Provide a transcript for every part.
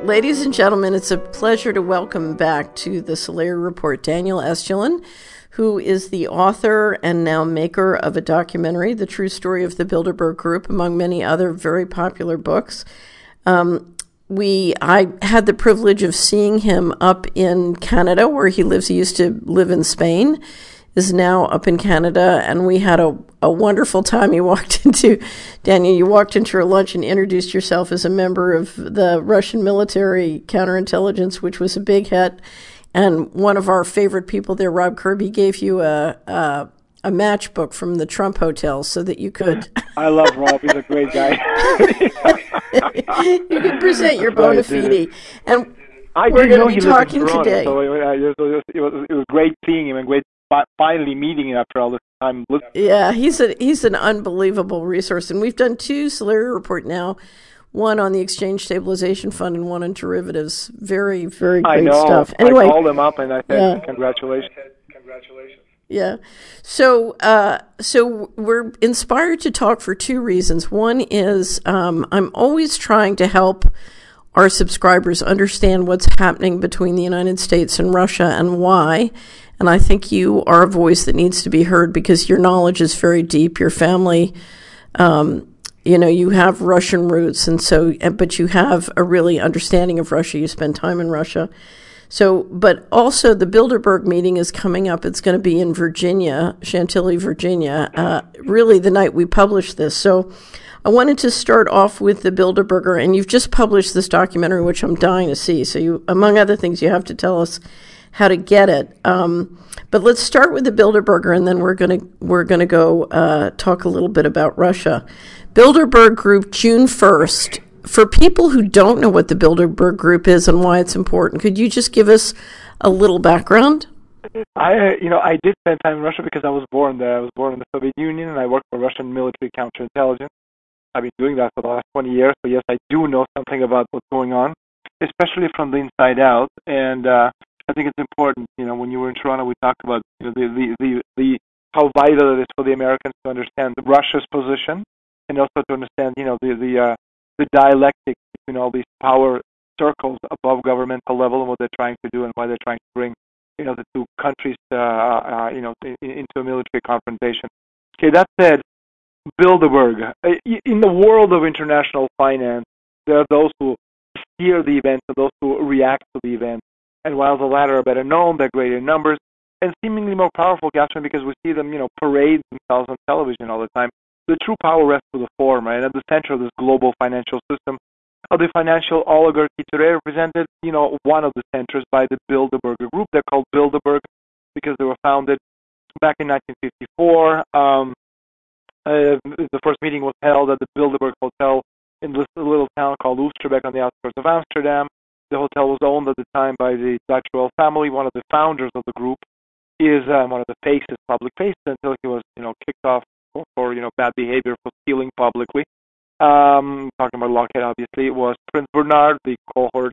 Ladies and gentlemen, it's a pleasure to welcome back to the Solari Report Daniel Estulin, who is the author and now maker of a documentary, The True Story of the Bilderberg Group, among many other very popular books. I had the privilege of seeing him up in Canada, where he lives. He used to live in Spain, is now up in Canada, and we had a wonderful time. You walked into your lunch and introduced yourself as a member of the Russian military counterintelligence, which was a big hit. And one of our favorite people there, Rob Kirby, gave you a matchbook from the Trump Hotel so that you could... I love Rob. He's a great guy. You could present your bona fide. And I we're didn't know going he to be lived talking in Toronto, today. so it was great seeing him and great finally meeting him after all this time. Yeah, he's an unbelievable resource. And we've done two Solari Report now, one on the Exchange Stabilization Fund and one on derivatives. Very, very great stuff. Anyway, I called him up and I said, congratulations. Yeah. So we're inspired to talk for two reasons. One is I'm always trying to help our subscribers understand what's happening between the United States and Russia and why. And I think you are a voice that needs to be heard because your knowledge is very deep. Your family, you have Russian roots, but you have a really understanding of Russia. You spend time in Russia. So, but also the Bilderberg meeting is coming up. It's going to be in Virginia, Chantilly, Virginia, really the night we publish this. So I wanted to start off with the Bilderberger, and you've just published this documentary, which I'm dying to see. So you, among other things, you have to tell us how to get it. But let's start with the Bilderberger, and then we're gonna go talk a little bit about Russia. Bilderberg Group, June 1st. For people who don't know what the Bilderberg Group is and why it's important, could you just give us a little background? I did spend time in Russia because I was born there. I was born in the Soviet Union, and I worked for Russian military counterintelligence. I've been doing that for the last 20 years, so yes, I do know something about what's going on, especially from the inside out. And I think it's important. When you were in Toronto, we talked about the how vital it is for the Americans to understand Russia's position, and also to understand the dialectic between all these power circles above governmental level and what they're trying to do and why they're trying to bring the two countries into a military confrontation. Okay, that said, Bilderberg. In the world of international finance, there are those who steer the events and those who react to the events. And while the latter are better known, they're greater in numbers and seemingly more powerful, Catherine, because we see them, parade themselves on television all the time. The true power rests with the former, and at the center of this global financial system of the financial oligarchy today represented, one of the centers by the Bilderberger Group. They're called Bilderberg because they were founded back in 1954. The first meeting was held at the Bilderberg Hotel in this little town called Oosterbeek on the outskirts of Amsterdam. The hotel was owned at the time by the Dutch royal family. One of the founders of the group is one of the faces, public faces, until he was, kicked off for bad behavior, for stealing publicly. Talking about Lockheed, obviously, it was Prince Bernard, the consort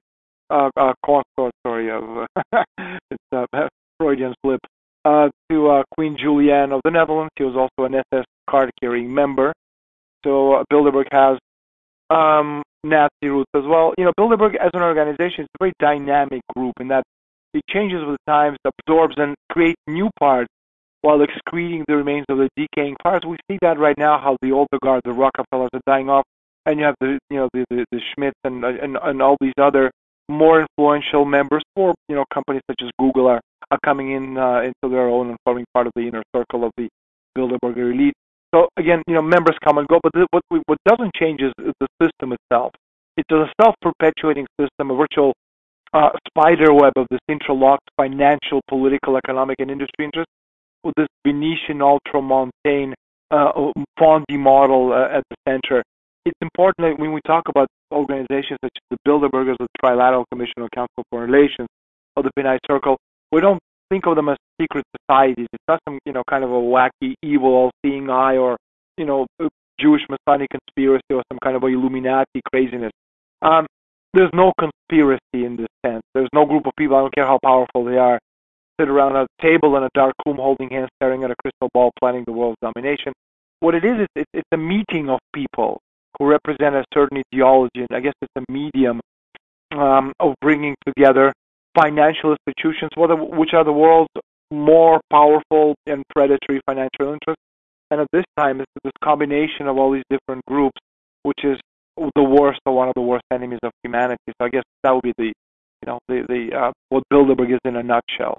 of it's a Freudian slip, to Queen Juliana of the Netherlands. He was also an SS card-carrying member. So Bilderberg has Nazi roots as well. Bilderberg as an organization is a very dynamic group in that it changes with the times, absorbs and creates new parts while excreting the remains of the decaying parts. We see that right now, how the older guard, the Rockefellers, are dying off, and you have the Schmitz and all these other more influential members for companies such as Google are coming in into their own and forming part of the inner circle of the Bilderberger elite. So again, members come and go, but what doesn't change is the system itself. It's a self-perpetuating system, a virtual spider web of this interlocked financial, political, economic, and industry interests, with this Venetian ultramontane Fondy model at the center. It's important that when we talk about organizations such as the Bilderbergers, the Trilateral Commission on Council for Relations, or the Pinay Circle, we don't think of them as secret societies. It's not some kind of a wacky, evil, all-seeing eye, or Jewish Masonic conspiracy, or some kind of Illuminati craziness. There's no conspiracy in this sense. There's no group of people, I don't care how powerful they are, sit around a table in a dark room holding hands, staring at a crystal ball, planning the world's domination. What it is, it's a meeting of people who represent a certain ideology, and I guess it's a medium of bringing together financial institutions, which are the world's more powerful and predatory financial interests. And at this time, it's this combination of all these different groups, which is the worst or one of the worst enemies of humanity. So I guess that would be what Bilderberg is in a nutshell.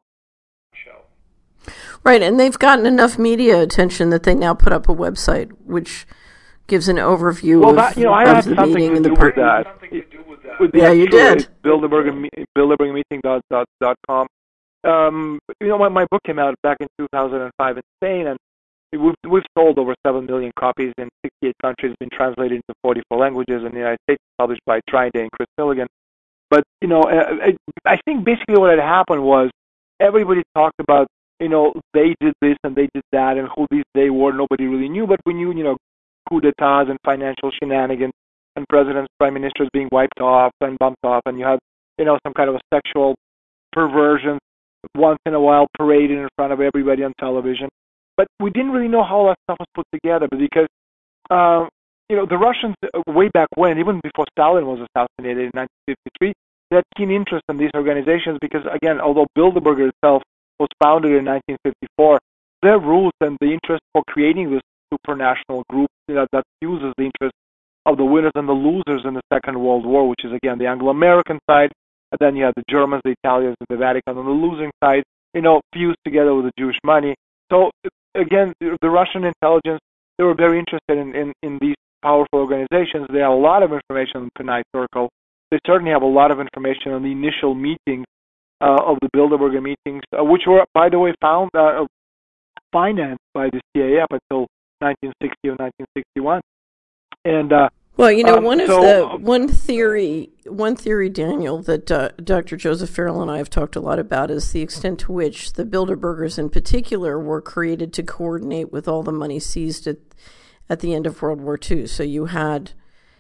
Right, and they've gotten enough media attention that they now put up a website which gives an overview of the meeting and the with that. Yeah, you did. Bilderbergmeeting.com. My book came out back in 2005 in Spain, and we've sold over 7 million copies in 68 countries, been translated into 44 languages, in the United States, published by Trine Day and Chris Milligan. But, I think basically what had happened was everybody talked about, they did this and they did that, and who these they were, nobody really knew, but we knew, coup d'etats and financial shenanigans and presidents, prime ministers being wiped off and bumped off, and you had, some kind of a sexual perversion once in a while paraded in front of everybody on television. But we didn't really know how all that stuff was put together, because, the Russians, way back when, even before Stalin was assassinated in 1953, they had keen interest in these organizations because, again, although Bilderberg itself was founded in 1954, their roots and the interest for creating this supranational group that fuses the interests of the winners and the losers in the Second World War, which is, again, the Anglo-American side, and then you have the Germans, the Italians, and the Vatican on the losing side, fused together with the Jewish money. So, again, the Russian intelligence, they were very interested in these powerful organizations. They have a lot of information on the Pinay Circle. They certainly have a lot of information on the initial meetings of the Bilderberger meetings, which were, by the way, financed by the CIA up until 1960 or 1961. And one theory, Daniel, that Dr. Joseph Farrell and I have talked a lot about is the extent to which the Bilderbergers in particular were created to coordinate with all the money seized at the end of World War II. So you had,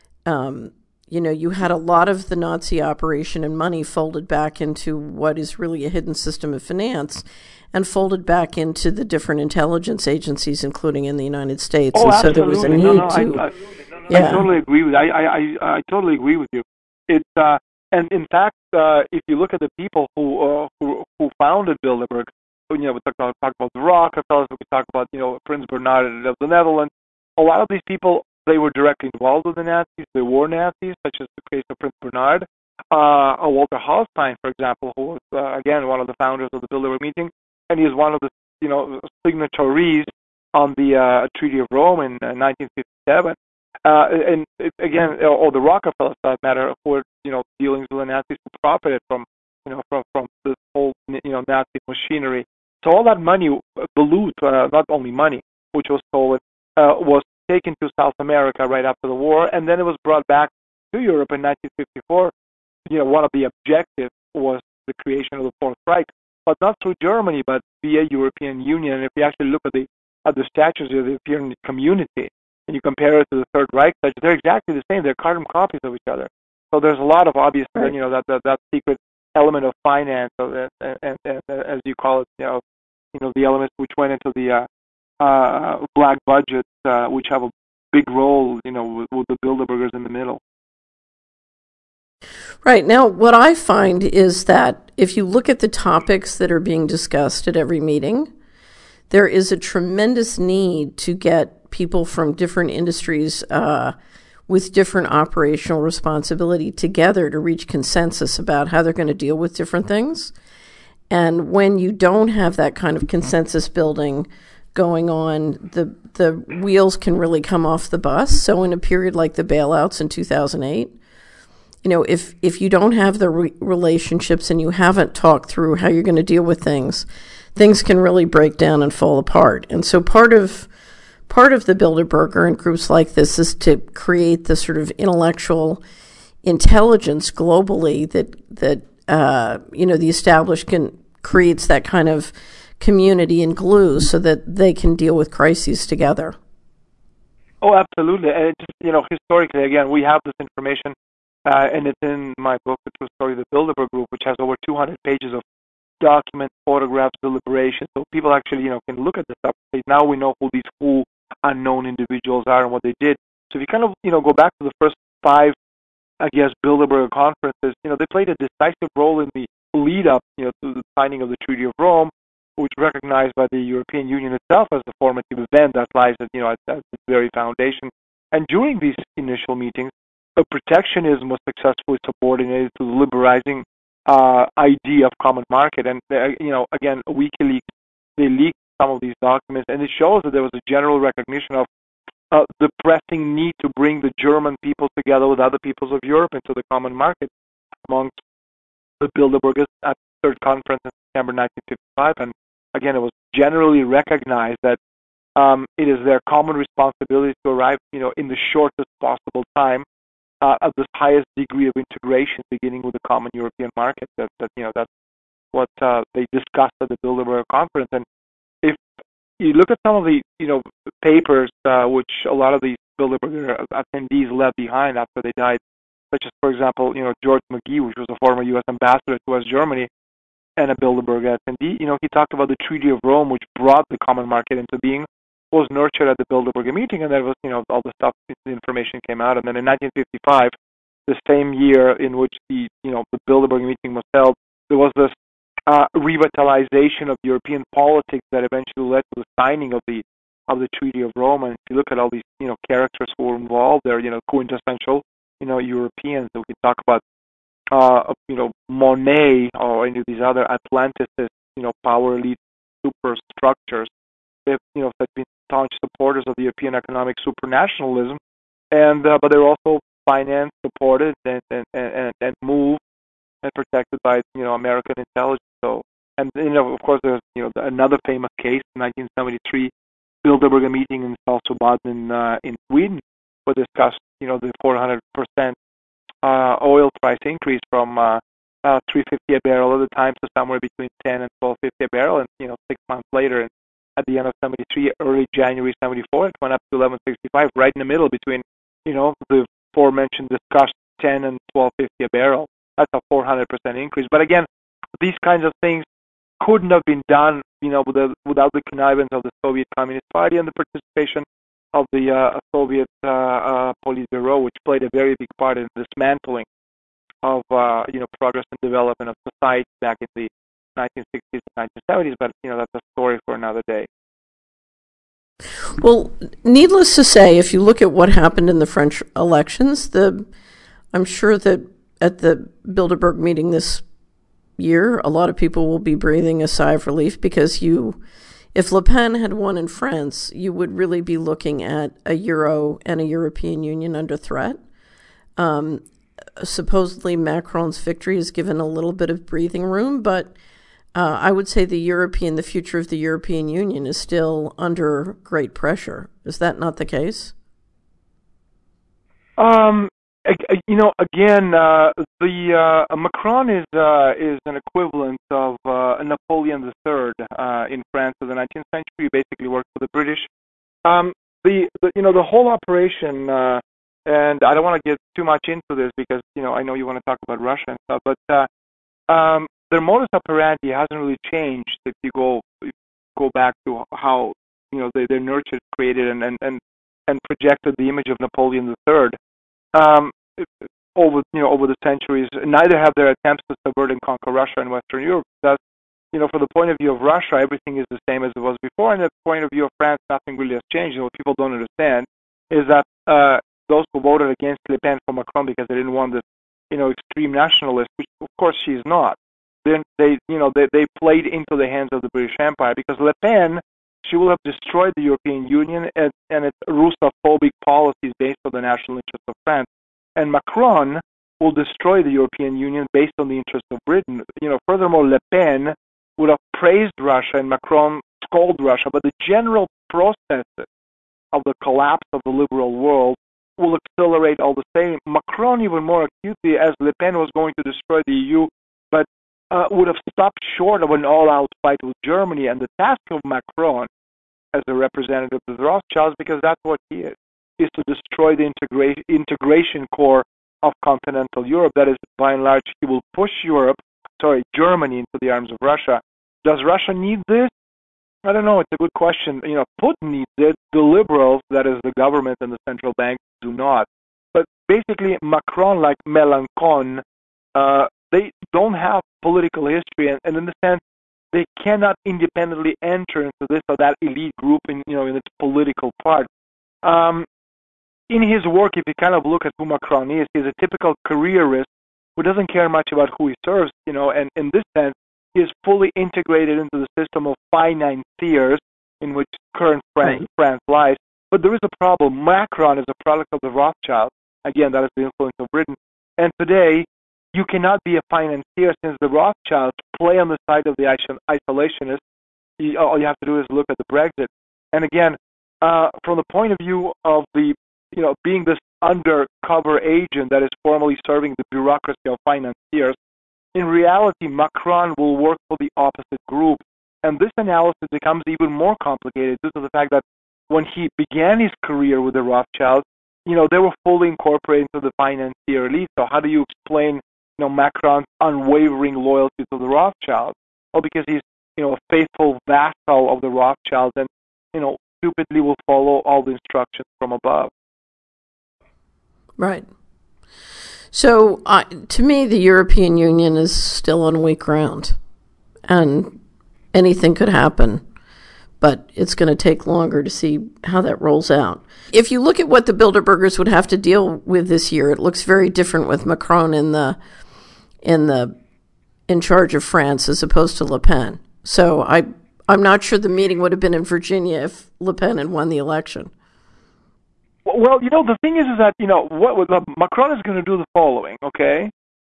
you had a lot of the Nazi operation and money folded back into what is really a hidden system of finance, and folded back into the different intelligence agencies, including in the United States. Oh, and absolutely. So there was a need I totally agree with. I totally agree with you. It's and in fact, if you look at the people who founded Bilderberg, we talk about the Rockefellers, we talk about Prince Bernhard of the Netherlands. A lot of these people, they were directly involved with the Nazis. They were Nazis, such as the case of Prince Bernhard. Walter Hallstein, for example, who was again one of the founders of the Bilderberg meeting, and he is one of the signatories on the Treaty of Rome in 1957. And again, or the Rockefellers, for that matter, who were dealings with the Nazis, who profited from from this whole Nazi machinery. So all that money, the loot, not only money, which was stolen, was taken to South America right after the war, and then it was brought back to Europe in 1954. One of the objectives was the creation of the Fourth Reich, but not through Germany, but via European Union. And if you actually look at the statutes of the European Community, and you compare it to the Third Reich, they're exactly the same. They're carbon copies of each other. So there's a lot of obvious, right, that secret element of finance, and as you call it, the elements which went into the black budget, which have a big role, with the Bilderbergers in the middle. Right. Now, what I find is that if you look at the topics that are being discussed at every meeting, there is a tremendous need to get people from different industries with different operational responsibility together to reach consensus about how they're going to deal with different things. And when you don't have that kind of consensus building going on, the wheels can really come off the bus. So in a period like the bailouts in 2008, if you don't have the relationships and you haven't talked through how you're going to deal with things can really break down and fall apart. And so part of the Bilderberger and groups like this is to create this sort of intellectual intelligence globally that the established creates that kind of community and glue so that they can deal with crises together. Oh, absolutely. And historically, again, we have this information, and it's in my book, The True Story of the Bilderberg Group, which has over 200 pages of documents, photographs, deliberations. So people actually, can look at this stuff and say, now we know who these unknown individuals are and what they did. So if you kind of, go back to the first 5 I guess, Bilderberg conferences, they played a decisive role in the lead up, to the signing of the Treaty of Rome, which was recognized by the European Union itself as the formative event that lies at its very foundation. And during these initial meetings, protectionism was successfully subordinated to the liberalizing idea of common market. And again, WikiLeaks, they leaked some of these documents, and it shows that there was a general recognition of the pressing need to bring the German people together with other peoples of Europe into the common market amongst the Bilderbergers at the Third Conference in September 1955. And again, it was generally recognized that it is their common responsibility to arrive, in the shortest possible time at the highest degree of integration, beginning with the common European market. That's what they discussed at the Bilderberg conference. And if you look at some of the papers which a lot of these Bilderberg attendees left behind after they died, such as, for example, George McGee, which was a former U.S. ambassador to West Germany and a Bilderberg attendee, he talked about the Treaty of Rome, which brought the common market into being, was nurtured at the Bilderberg meeting, and there was, all the stuff, the information came out. And then in 1955, the same year in which the Bilderberg meeting was held, there was this revitalization of European politics that eventually led to the signing of the Treaty of Rome. And if you look at all these characters who were involved, they're quintessential Europeans. So we can talk about Monet or any of these other Atlanticist power elite superstructures. They've been staunch supporters of the European economic supranationalism, and but they're also financed, supported, and moved and protected by American intelligence. So, and of course, there's another famous case, 1973 Bilderberg meeting in Saltsjöbaden in Sweden, where discussed the 400% oil price increase from $3.50 a barrel at the time to somewhere between $10 and $12.50 a barrel, and 6 months later, at the end of 73, early January 74, it went up to 11.65, right in the middle between the aforementioned discussed 10 and 12.50 a barrel. That's a 400% increase. But again, these kinds of things couldn't have been done, without the connivance of the Soviet Communist Party and the participation of the Soviet Politburo, which played a very big part in dismantling of progress and development of society back in the 1960s and 1970s. But that's a story for another day. Well, needless to say, if you look at what happened in the French elections, I'm sure that at the Bilderberg meeting this year, a lot of people will be breathing a sigh of relief, because if Le Pen had won in France, you would really be looking at a Euro and a European Union under threat. Supposedly Macron's victory has given a little bit of breathing room, but I would say the future of the European Union is still under great pressure. Is that not the case? Again, the Macron is an equivalent of Napoleon III in France of the 19th century. He basically worked for the British. The whole operation, and I don't want to get too much into this because I know you want to talk about Russia and stuff, but their modus operandi hasn't really changed if you go back to how they nurtured, created, and projected the image of Napoleon III. Over the centuries. Neither have their attempts to subvert and conquer Russia and Western Europe. Thus, from the point of view of Russia, everything is the same as it was before, and from the point of view of France, nothing really has changed. What people don't understand is that those who voted against Le Pen for Macron because they didn't want this, extreme nationalist, which of course she's not. Then they played into the hands of the British Empire, because Le Pen, she will have destroyed the European Union and its Russophobic policies based on the national interest of France. And Macron will destroy the European Union based on the interest of Britain. Furthermore, Le Pen would have praised Russia and Macron scolded Russia, but the general process of the collapse of the liberal world will accelerate all the same. Macron, even more acutely, as Le Pen was going to destroy the EU, but would have stopped short of an all-out fight with Germany. And the task of Macron, as a representative of the Rothschilds, because that's what he is to destroy the integration core of continental Europe. That is, by and large, he will push Germany into the arms of Russia. Does Russia need this? I don't know. It's a good question. Putin needs it. The liberals, that is the government and the central bank, do not. But basically Macron, like Mélenchon, they don't have political history, and in the sense they cannot independently enter into this or that elite group in its political part. In his work, if you kind of look at who Macron is, he's a typical careerist who doesn't care much about who he serves, and in this sense, he is fully integrated into the system of financiers in which current France lies. But there is a problem. Macron is a product of the Rothschilds. Again, that is the influence of Britain. And today, you cannot be a financier since the Rothschilds play on the side of the isolationists. All you have to do is look at the Brexit. And again, from the point of view of the being this undercover agent that is formally serving the bureaucracy of financiers, in reality, Macron will work for the opposite group. And this analysis becomes even more complicated due to the fact that when he began his career with the Rothschilds, they were fully incorporated into the financier elite. So how do you explain, Macron's unwavering loyalty to the Rothschilds? Well, because he's, a faithful vassal of the Rothschilds and, stupidly will follow all the instructions from above. Right. So, to me, the European Union is still on weak ground, and anything could happen, but it's going to take longer to see how that rolls out. If you look at what the Bilderbergers would have to deal with this year, it looks very different with Macron in charge of France as opposed to Le Pen. So I'm not sure the meeting would have been in Virginia if Le Pen had won the election. Well, the thing is that, what Macron is going to do the following, okay?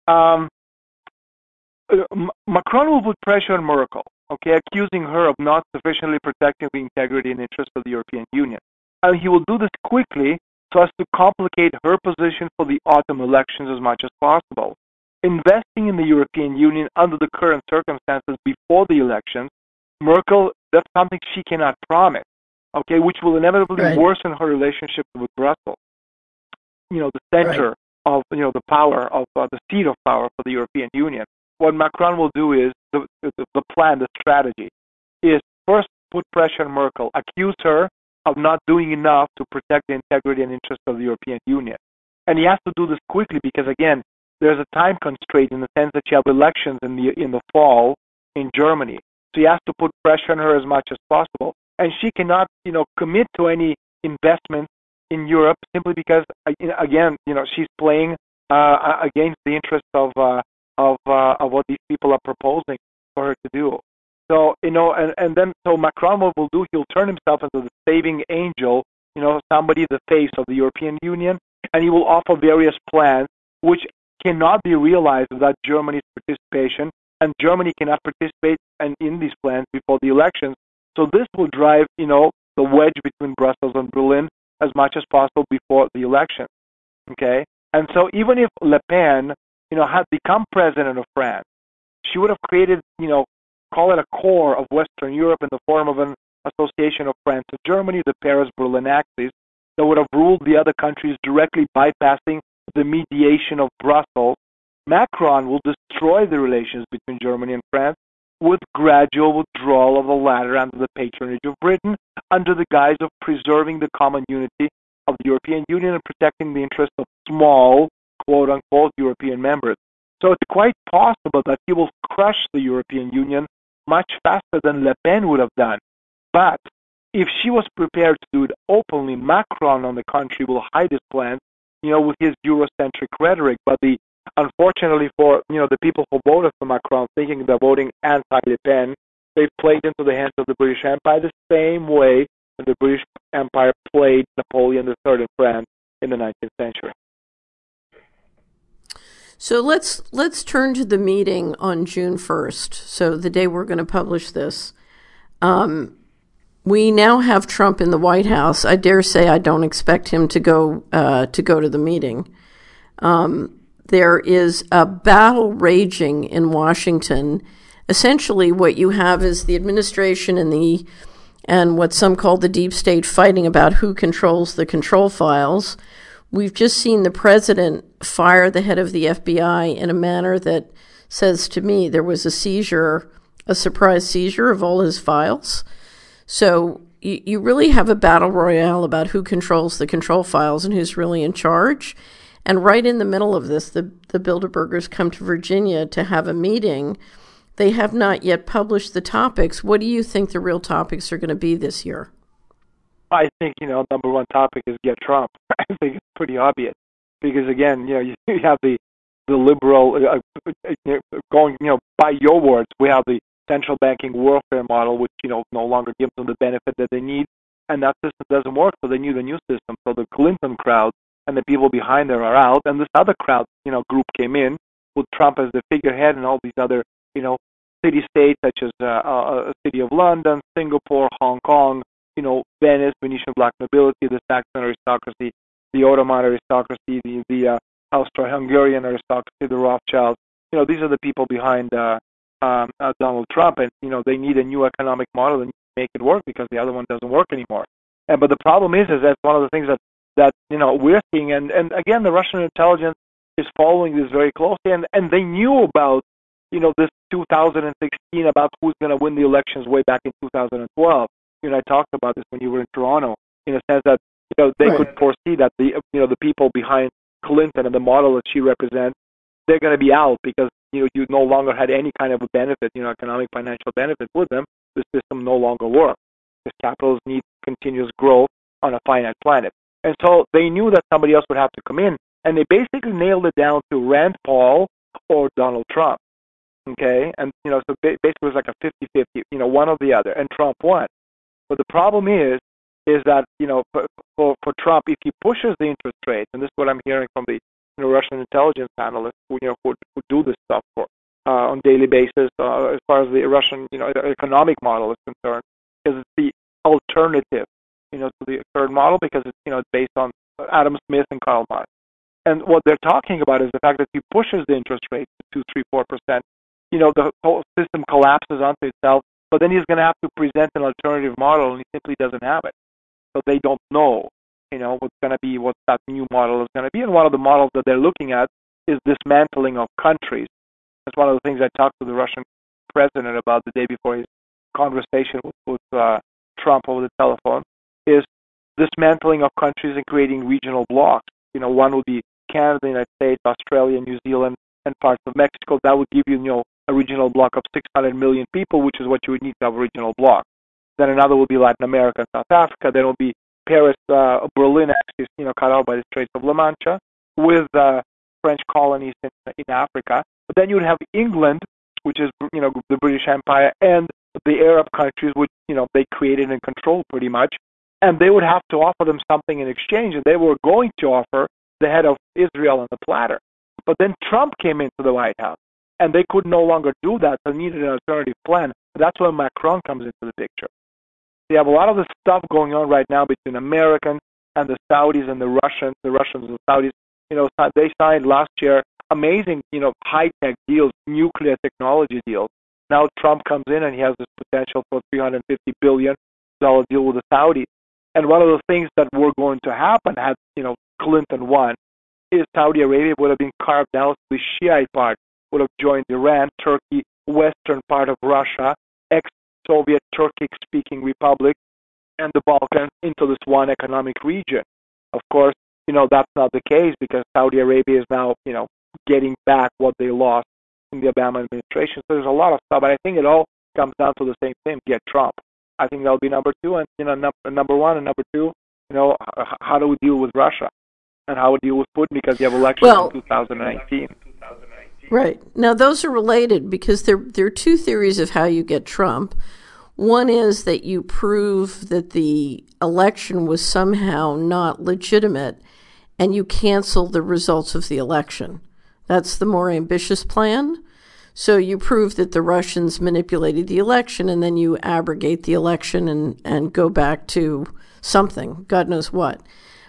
Macron will put pressure on Merkel, okay, accusing her of not sufficiently protecting the integrity and interests of the European Union. And he will do this quickly so as to complicate her position for the autumn elections as much as possible. Investing in the European Union under the current circumstances before the elections, Merkel, that's something she cannot promise. Okay, which will inevitably worsen her relationship with Brussels. The center of the power of the seat of power for the European Union. What Macron will do is the plan, the strategy, is first put pressure on Merkel, accuse her of not doing enough to protect the integrity and interests of the European Union, and he has to do this quickly because again, there's a time constraint in the sense that you have elections in the fall in Germany, so he has to put pressure on her as much as possible. And she cannot, commit to any investment in Europe simply because, again, she's playing against the interests of what these people are proposing for her to do. So, so Macron will do, he'll turn himself into the saving angel, somebody the face of the European Union, and he will offer various plans which cannot be realized without Germany's participation, and Germany cannot participate in these plans before the elections. So this will drive, the wedge between Brussels and Berlin as much as possible before the election, okay? And so even if Le Pen, had become president of France, she would have created, call it a core of Western Europe in the form of an association of France and Germany, the Paris-Berlin axis, that would have ruled the other countries directly bypassing the mediation of Brussels. Macron will destroy the relations between Germany and France with gradual withdrawal of the latter under the patronage of Britain, under the guise of preserving the common unity of the European Union and protecting the interests of small, quote-unquote, European members. So it's quite possible that he will crush the European Union much faster than Le Pen would have done. But if she was prepared to do it openly, Macron, on the contrary, will hide his plans, with his Eurocentric rhetoric. But unfortunately for the people who voted for Macron, thinking they're voting anti-Le Pen, they've played into the hands of the British Empire the same way that the British Empire played Napoleon III in France in the 19th century. So let's turn to the meeting on June 1st. So the day we're going to publish this. We now have Trump in the White House. I dare say I don't expect him to go to the meeting. There is a battle raging in Washington. Essentially, what you have is the administration and what some call the deep state fighting about who controls the control files. We've just seen the president fire the head of the FBI in a manner that says to me there was a surprise seizure of all his files. So you really have a battle royale about who controls the control files and who's really in charge. And right in the middle of this, the Bilderbergers come to Virginia to have a meeting. They have not yet published the topics. What do you think the real topics are going to be this year? I think, number one topic is get Trump. I think it's pretty obvious because, again, you have the liberal going, by your words, we have the central banking warfare model, which, no longer gives them the benefit that they need, and that system doesn't work, so they need a new system. So the Clinton crowd and the people behind there are out, and this other crowd, group came in with Trump as the figurehead and all these other, city-states such as City of London, Singapore, Hong Kong, Venice, Venetian black nobility, the Saxon aristocracy, the Ottoman aristocracy, the Austro-Hungarian aristocracy, the Rothschilds. These are the people behind Donald Trump, and they need a new economic model and make it work because the other one doesn't work anymore. But the problem is that's one of the things that we're seeing, and again, the Russian intelligence is following this very closely, and they knew about this 2016 about who's going to win the elections way back in 2012. I talked about this when you were in Toronto, in a sense that they Right. could foresee that the people behind Clinton and the model that she represents, they're going to be out because you no longer had any kind of a benefit, economic financial benefit with them. The system no longer works because capitals need continuous growth on a finite planet, and so they knew that somebody else would have to come in, and they basically nailed it down to Rand Paul or Donald Trump. Okay, and so basically it was like a 50-50, one or the other, and Trump won. But the problem is that for Trump, if he pushes the interest rates, and this is what I'm hearing from the Russian intelligence analysts who do this stuff on daily basis, as far as the Russian economic model is concerned, because it's the alternative to the current model, because it's based on Adam Smith and Karl Marx. And what they're talking about is the fact that if he pushes the interest rate to 2, 3, 4%, the whole system collapses onto itself. But then he's going to have to present an alternative model, and he simply doesn't have it. So they don't know, what's going to be, what that new model is going to be. And one of the models that they're looking at is dismantling of countries. That's one of the things I talked to the Russian president about the day before his conversation with Trump over the telephone, is dismantling of countries and creating regional blocks. One would be Canada, the United States, Australia, New Zealand, and parts of Mexico. That would give you, a regional block of 600 million people, which is what you would need to have a regional block. Then another would be Latin America and South Africa. Then it would be Paris, Berlin, actually, cut out by the Straits of La Mancha, with French colonies in Africa. But then you would have England, which is, the British Empire, and the Arab countries, which, they created and controlled pretty much. And they would have to offer them something in exchange, and they were going to offer the head of Israel on the platter. But then Trump came into the White House, and they could no longer do that, so needed an alternative plan. That's where Macron comes into the picture. You have a lot of the stuff going on right now between Americans and the Saudis and the Russians and the Saudis. They signed last year amazing, high-tech deals, nuclear technology deals. Now Trump comes in and he has this potential for $350 billion deal with the Saudis. And one of the things that were going to happen had, Clinton won, is Saudi Arabia would have been carved out. The Shiite part would have joined Iran, Turkey, western part of Russia, ex-Soviet Turkic-speaking republic, and the Balkans into this one economic region. Of course, that's not the case because Saudi Arabia is now, getting back what they lost in the Obama administration. So there's a lot of stuff, but I think it all comes down to the same thing: get Trump. I think that'll be number two, and number one and number two. How do we deal with Russia, and how we deal with Putin because you have elections in 2019. Right. Now, those are related because there are two theories of how you get Trump. One is that you prove that the election was somehow not legitimate and you cancel the results of the election. That's the more ambitious plan. So you prove that the Russians manipulated the election and then you abrogate the election and go back to something, God knows what.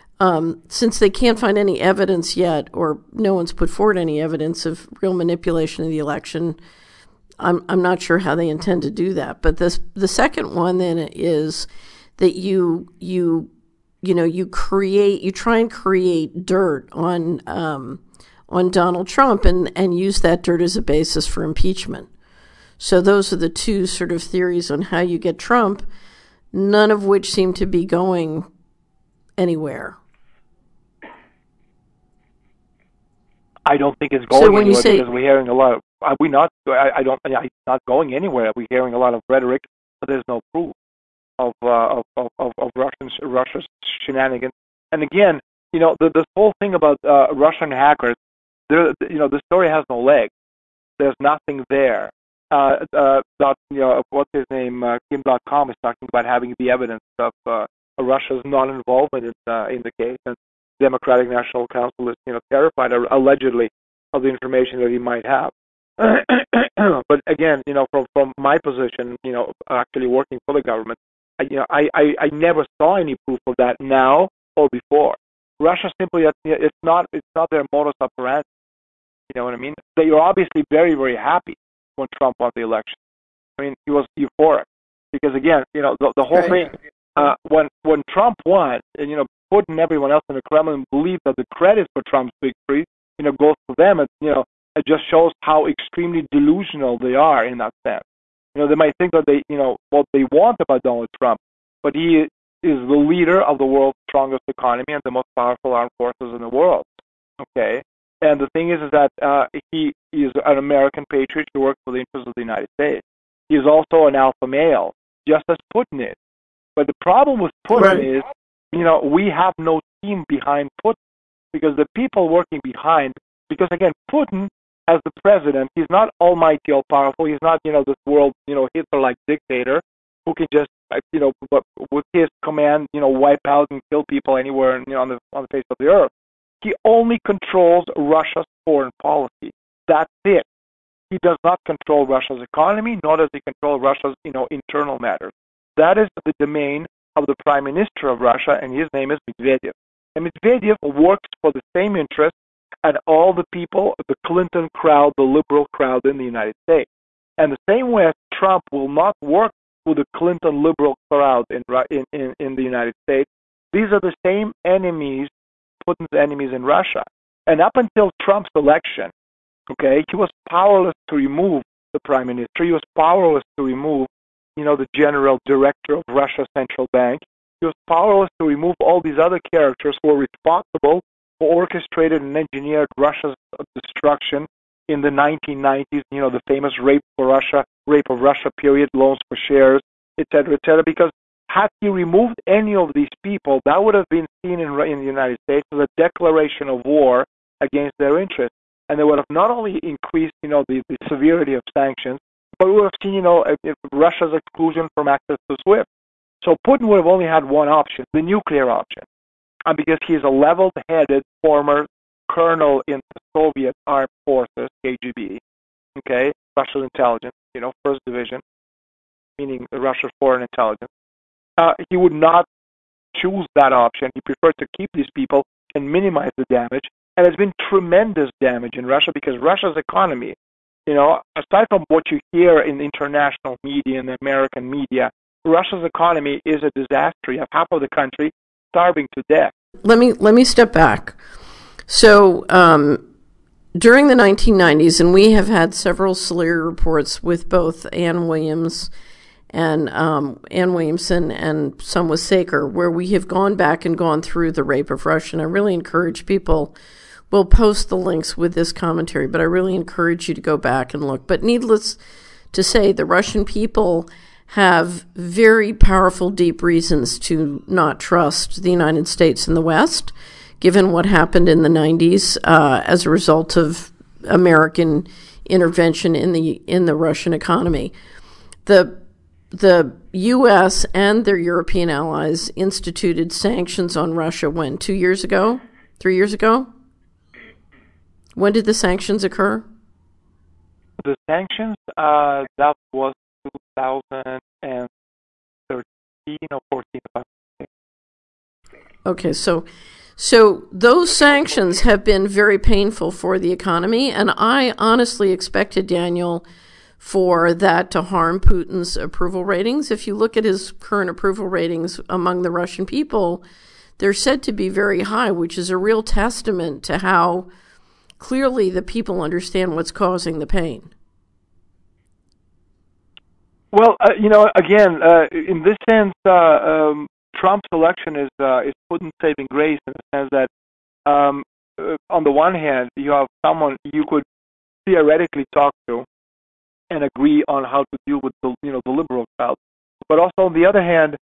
Since they can't find any evidence yet, or no one's put forward any evidence of real manipulation of the election, I'm not sure how they intend to do that. But the second one then is that you try and create dirt on Donald Trump and use that dirt as a basis for impeachment. So those are the two sort of theories on how you get Trump, none of which seem to be going anywhere. I don't think it's So going when you anywhere say because we're hearing a lot of. We not. I don't. It's not going anywhere. We're hearing a lot of rhetoric, but there's no proof of Russia's shenanigans. And again, this whole thing about Russian hackers. The story has no legs. There's nothing there. What's his name? Kim.com is talking about having the evidence of Russia's non-involvement in the case, and Democratic National Council is terrified allegedly of the information that he might have. But again, from my position, actually working for the government, I never saw any proof of that now or before. Russia simply, it's not their modus operandi. You know what I mean? They were obviously very, very happy when Trump won the election. I mean, he was euphoric because again, the whole thing. When Trump won, and Putin and everyone else in the Kremlin believed that the credit for Trump's victory, goes to them. It just shows how extremely delusional they are in that sense. They might think that they, what they want about Donald Trump, but he is the leader of the world's strongest economy and the most powerful armed forces in the world. Okay, and the thing is that he is an American patriot who works for the interests of the United States. He is also an alpha male, just as Putin is. But the problem with Putin is, we have no team behind Putin because the people working behind, because again, Putin as the president, he's not almighty, all powerful. He's not, this world, Hitler-like dictator who can just, but with his command, wipe out and kill people anywhere, on the face of the earth. He only controls Russia's foreign policy. That's it. He does not control Russia's economy, nor does he control Russia's, internal matters. That is the domain of the Prime Minister of Russia, and his name is Medvedev. And Medvedev works for the same interests as all the people, the Clinton crowd, the liberal crowd in the United States. And the same way as Trump will not work with the Clinton liberal crowd in the United States, these are the same enemies, Putin's enemies in Russia. And up until Trump's election, okay, he was powerless to remove the Prime Minister. He was powerless to remove the general director of Russia's central bank. He was powerless to remove all these other characters who were responsible for orchestrated and engineered Russia's destruction in the 1990s, the famous rape of Russia period, loans for shares, etc., because had he removed any of these people, that would have been seen in the United States as a declaration of war against their interests. And they would have not only increased, the severity of sanctions, but we would have seen, Russia's exclusion from access to SWIFT. So Putin would have only had one option, the nuclear option. And because he's a level-headed former colonel in the Soviet Armed Forces, KGB, okay, Russia's intelligence, First Division, meaning Russia's foreign intelligence, he would not choose that option. He preferred to keep these people and minimize the damage. And there's been tremendous damage in Russia because Russia's economy, aside from what you hear in the international media and the American media, Russia's economy is a disaster. You have half of the country starving to death. Let me step back. So during the 1990s, and we have had several Salieri reports with both Ann Williamson and some with Saker, where we have gone back and gone through the rape of Russia. And I really encourage people. We'll post the links with this commentary, but I really encourage you to go back and look. But needless to say, the Russian people have very powerful, deep reasons to not trust the United States and the West, given what happened in the 90s as a result of American intervention in the Russian economy. The U.S. and their European allies instituted sanctions on Russia when? 2 years ago? 3 years ago? When did the sanctions occur? The sanctions, that was 2013 or 14. Okay, so those sanctions have been very painful for the economy, and I honestly expected, Daniel, for that to harm Putin's approval ratings. If you look at his current approval ratings among the Russian people, they're said to be very high, which is a real testament to how clearly the people understand what's causing the pain. Well, again, in this sense, Trump's election is Putin's saving grace in the sense that on the one hand, you have someone you could theoretically talk to and agree on how to deal with the liberal crowd, but also on the other hand,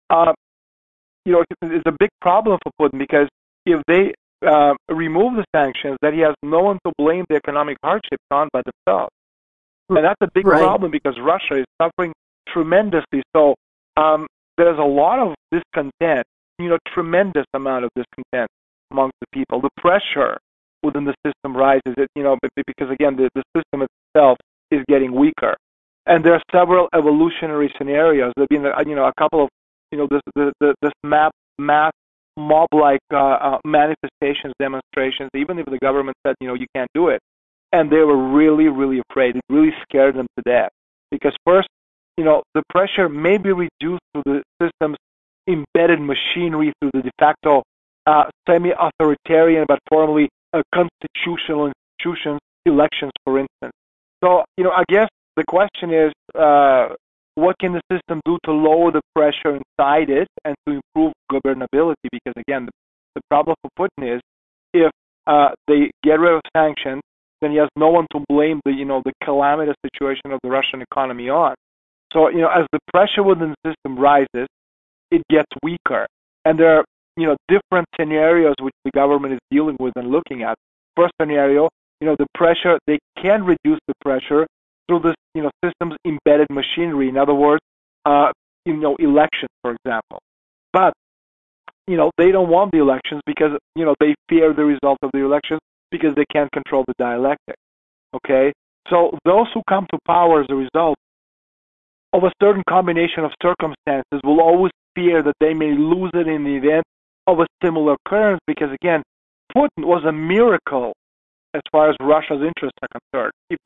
it's a big problem for Putin because if they remove the sanctions, then he has no one to blame the economic hardships on but themselves. And that's a big problem because Russia is suffering tremendously. So there's a lot of discontent, tremendous amount of discontent amongst the people. The pressure within the system rises, because again, the system itself is getting weaker. And there are several evolutionary scenarios. There have been, a couple of, this mass mob-like manifestations, demonstrations, even if the government said, you can't do it. And they were really, really afraid. It really scared them to death. Because first, the pressure may be reduced to the system's embedded machinery through the de facto semi-authoritarian but formally constitutional institutions, elections, for instance. So, I guess the question is, what can the system do to lower the pressure inside it and to improve governability? Because again, the problem for Putin is if they get rid of sanctions, then he has no one to blame the calamitous situation of the Russian economy on. So, as the pressure within the system rises, it gets weaker. And there are, different scenarios which the government is dealing with and looking at. First scenario, the pressure, they can reduce the pressure through this, system's embedded machinery. In other words, elections, for example. But, they don't want the elections because, they fear the result of the elections because they can't control the dialectic. Okay? So those who come to power as a result of a certain combination of circumstances will always fear that they may lose it in the event of a similar occurrence because, again, Putin was a miracle as far as Russia's interests are concerned. If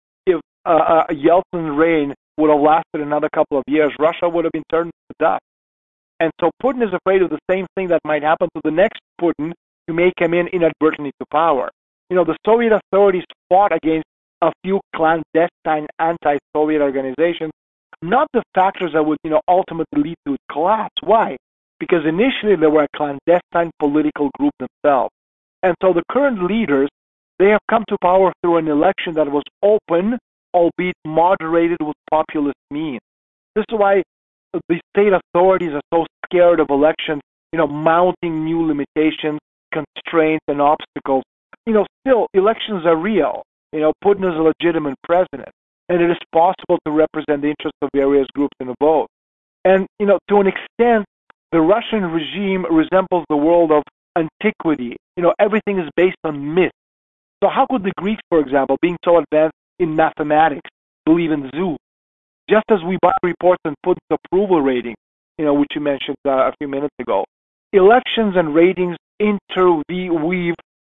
Yeltsin's reign would have lasted another couple of years, Russia would have been turned to dust. And so Putin is afraid of the same thing that might happen to the next Putin who may come in inadvertently to power. The Soviet authorities fought against a few clandestine anti-Soviet organizations, not the factors that would, ultimately lead to its collapse. Why? Because initially they were a clandestine political group themselves. And so the current leaders, they have come to power through an election that was open, albeit moderated with populist means. This is why the state authorities are so scared of elections, mounting new limitations, constraints, and obstacles. Still, elections are real. Putin is a legitimate president, and it is possible to represent the interests of various groups in a vote. And, to an extent, the Russian regime resembles the world of antiquity. Everything is based on myth. So how could the Greeks, for example, being so advanced in mathematics, believe in Zeus? Just as we buy reports on Putin's approval rating, which you mentioned a few minutes ago. Elections and ratings interweave,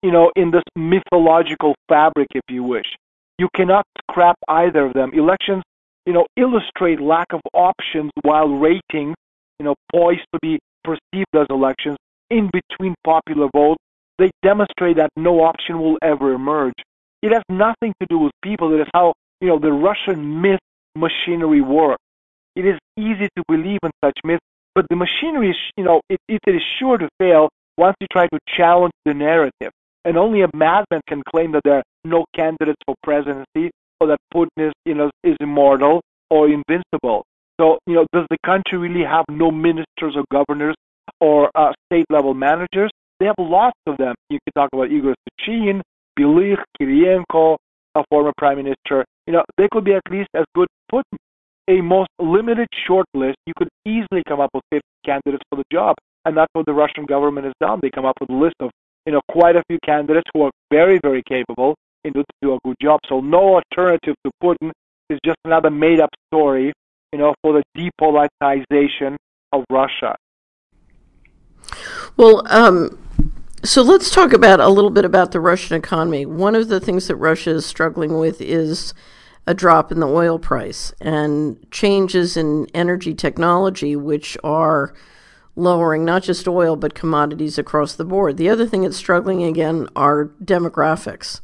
in this mythological fabric, if you wish. You cannot scrap either of them. Elections, illustrate lack of options, while ratings, poised to be perceived as elections in between popular votes, they demonstrate that no option will ever emerge. It has nothing to do with people. It is how, the Russian myth machinery works. It is easy to believe in such myths, but the machinery is, it is sure to fail once you try to challenge the narrative. And only a madman can claim that there are no candidates for presidency or that Putin is immortal or invincible. So, does the country really have no ministers or governors or state-level managers? They have lots of them. You can talk about Igor Sechin, Belikh, Kirienko, a former prime minister. They could be at least as good as Putin. A most limited short list, you could easily come up with 50 candidates for the job. And that's what the Russian government has done. They come up with a list of, quite a few candidates who are very, very capable to do a good job. So no alternative to Putin is just another made-up story, for the depoliticization of Russia. Well, so let's talk about a little bit about the Russian economy. One of the things that Russia is struggling with is a drop in the oil price and changes in energy technology, which are lowering not just oil, but commodities across the board. The other thing it's struggling again are demographics.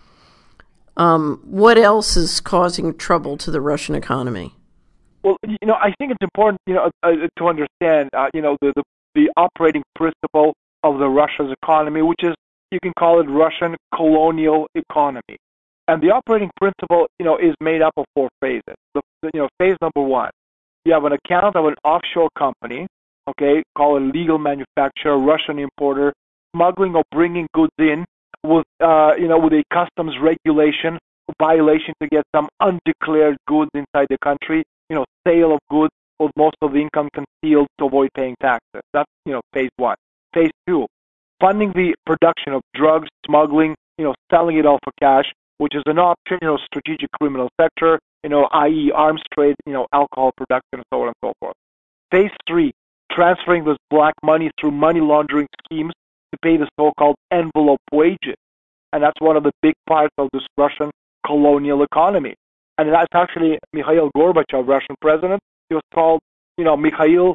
What else is causing trouble to the Russian economy? Well, I think it's important, to understand, the operating principle of the Russia's economy, which is you can call it Russian colonial economy. And the operating principle, is made up of 4 phases. Phase number 1, you have an account of an offshore company, okay, call it a legal manufacturer, Russian importer, smuggling or bringing goods in with a customs regulation violation to get some undeclared goods inside the country, sale of goods with most of the income concealed to avoid paying taxes. That's, phase 1. Phase 2, funding the production of drugs, smuggling, selling it all for cash, which is an option, strategic criminal sector, i.e. arms trade, alcohol production, and so on and so forth. Phase 3, transferring this black money through money laundering schemes to pay the so-called envelope wages. And that's one of the big parts of this Russian colonial economy. And that's actually Mikhail Gorbachev, Russian president. He was called, Mikhail,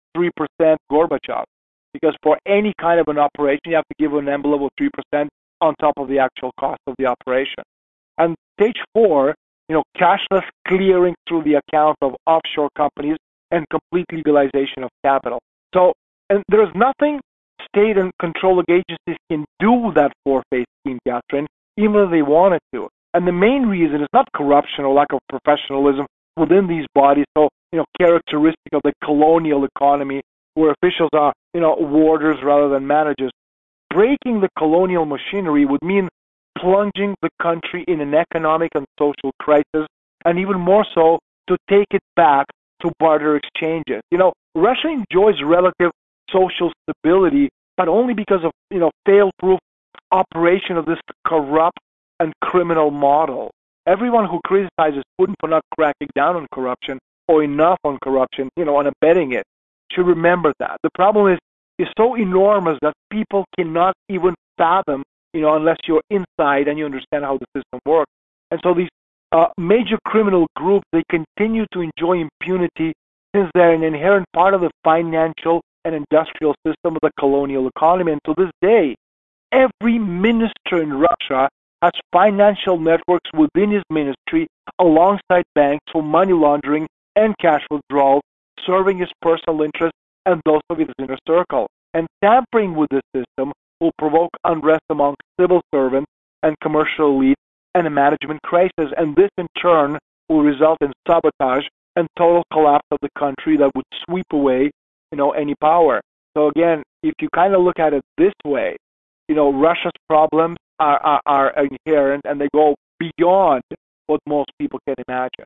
3% Gorbachev. Because for any kind of an operation, you have to give an envelope of 3% on top of the actual cost of the operation. And stage 4, cashless clearing through the account of offshore companies and complete legalization of capital. So, and there's nothing state and controlling agencies can do with that 4-phase scheme, Catherine, even if they wanted to. And the main reason is not corruption or lack of professionalism within these bodies, so, characteristic of the colonial economy where officials are, warders rather than managers. Breaking the colonial machinery would mean plunging the country in an economic and social crisis, and even more so, to take it back to barter exchanges. Russia enjoys relative social stability, but only because of, fail-proof operation of this corrupt and criminal model. Everyone who criticizes Putin for not cracking down on corruption or enough on corruption, and abetting it, should remember that. The problem is so enormous that people cannot even fathom, unless you're inside and you understand how the system works. And so these major criminal groups, they continue to enjoy impunity since they're an inherent part of the financial and industrial system of the colonial economy. And to this day, every minister in Russia has financial networks within his ministry alongside banks for money laundering and cash withdrawals, serving his personal interests and those of his inner circle. And tampering with this system will provoke unrest among civil servants and commercial elites and a management crisis. And this, in turn, will result in sabotage and total collapse of the country that would sweep away, any power. So again, if you kind of look at it this way, Russia's problems are inherent and they go beyond what most people can imagine.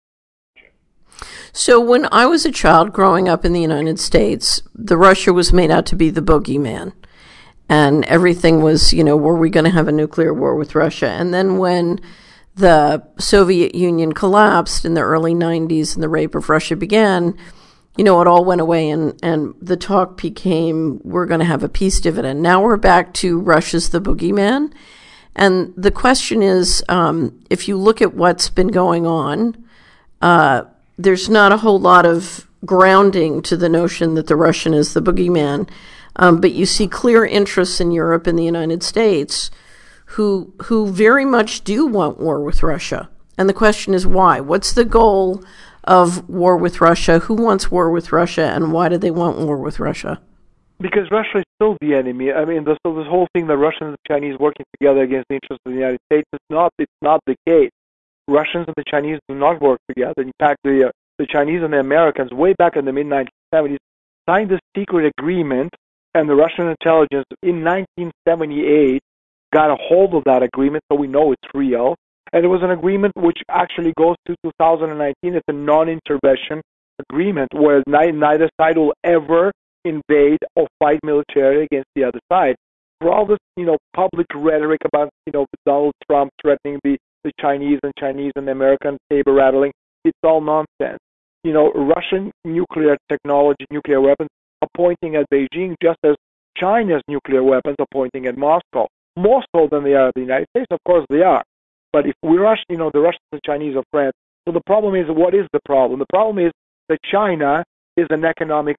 So when I was a child growing up in the United States, the Russia was made out to be the boogeyman. And everything was, were we going to have a nuclear war with Russia? And then when the Soviet Union collapsed in the early 90s and the rape of Russia began, it all went away and the talk became, we're going to have a peace dividend. Now we're back to Russia's the boogeyman. And the question is, if you look at what's been going on, there's not a whole lot of grounding to the notion that the Russian is the boogeyman. But you see clear interests in Europe and the United States who very much do want war with Russia. And the question is why? What's the goal of war with Russia? Who wants war with Russia, and why do they want war with Russia? Because Russia is still the enemy. I mean, this whole thing that Russians and Chinese working together against the interests of the United States, it's not the case. Russians and the Chinese do not work together. In fact, the Chinese and the Americans, way back in the mid-1970s, signed this secret agreement, and the Russian intelligence in 1978 got a hold of that agreement, so we know it's real. And it was an agreement which actually goes to 2019. It's a non-intervention agreement where neither side will ever invade or fight militarily against the other side. For all this, public rhetoric about, Donald Trump threatening the Chinese and the American saber rattling, it's all nonsense. Russian nuclear technology, nuclear weapons are pointing at Beijing just as China's nuclear weapons are pointing at Moscow. More so than they are at the United States, of course they are. But if we rush, the Russians and Chinese are friends. So the problem is, what is the problem? The problem is that China is an economic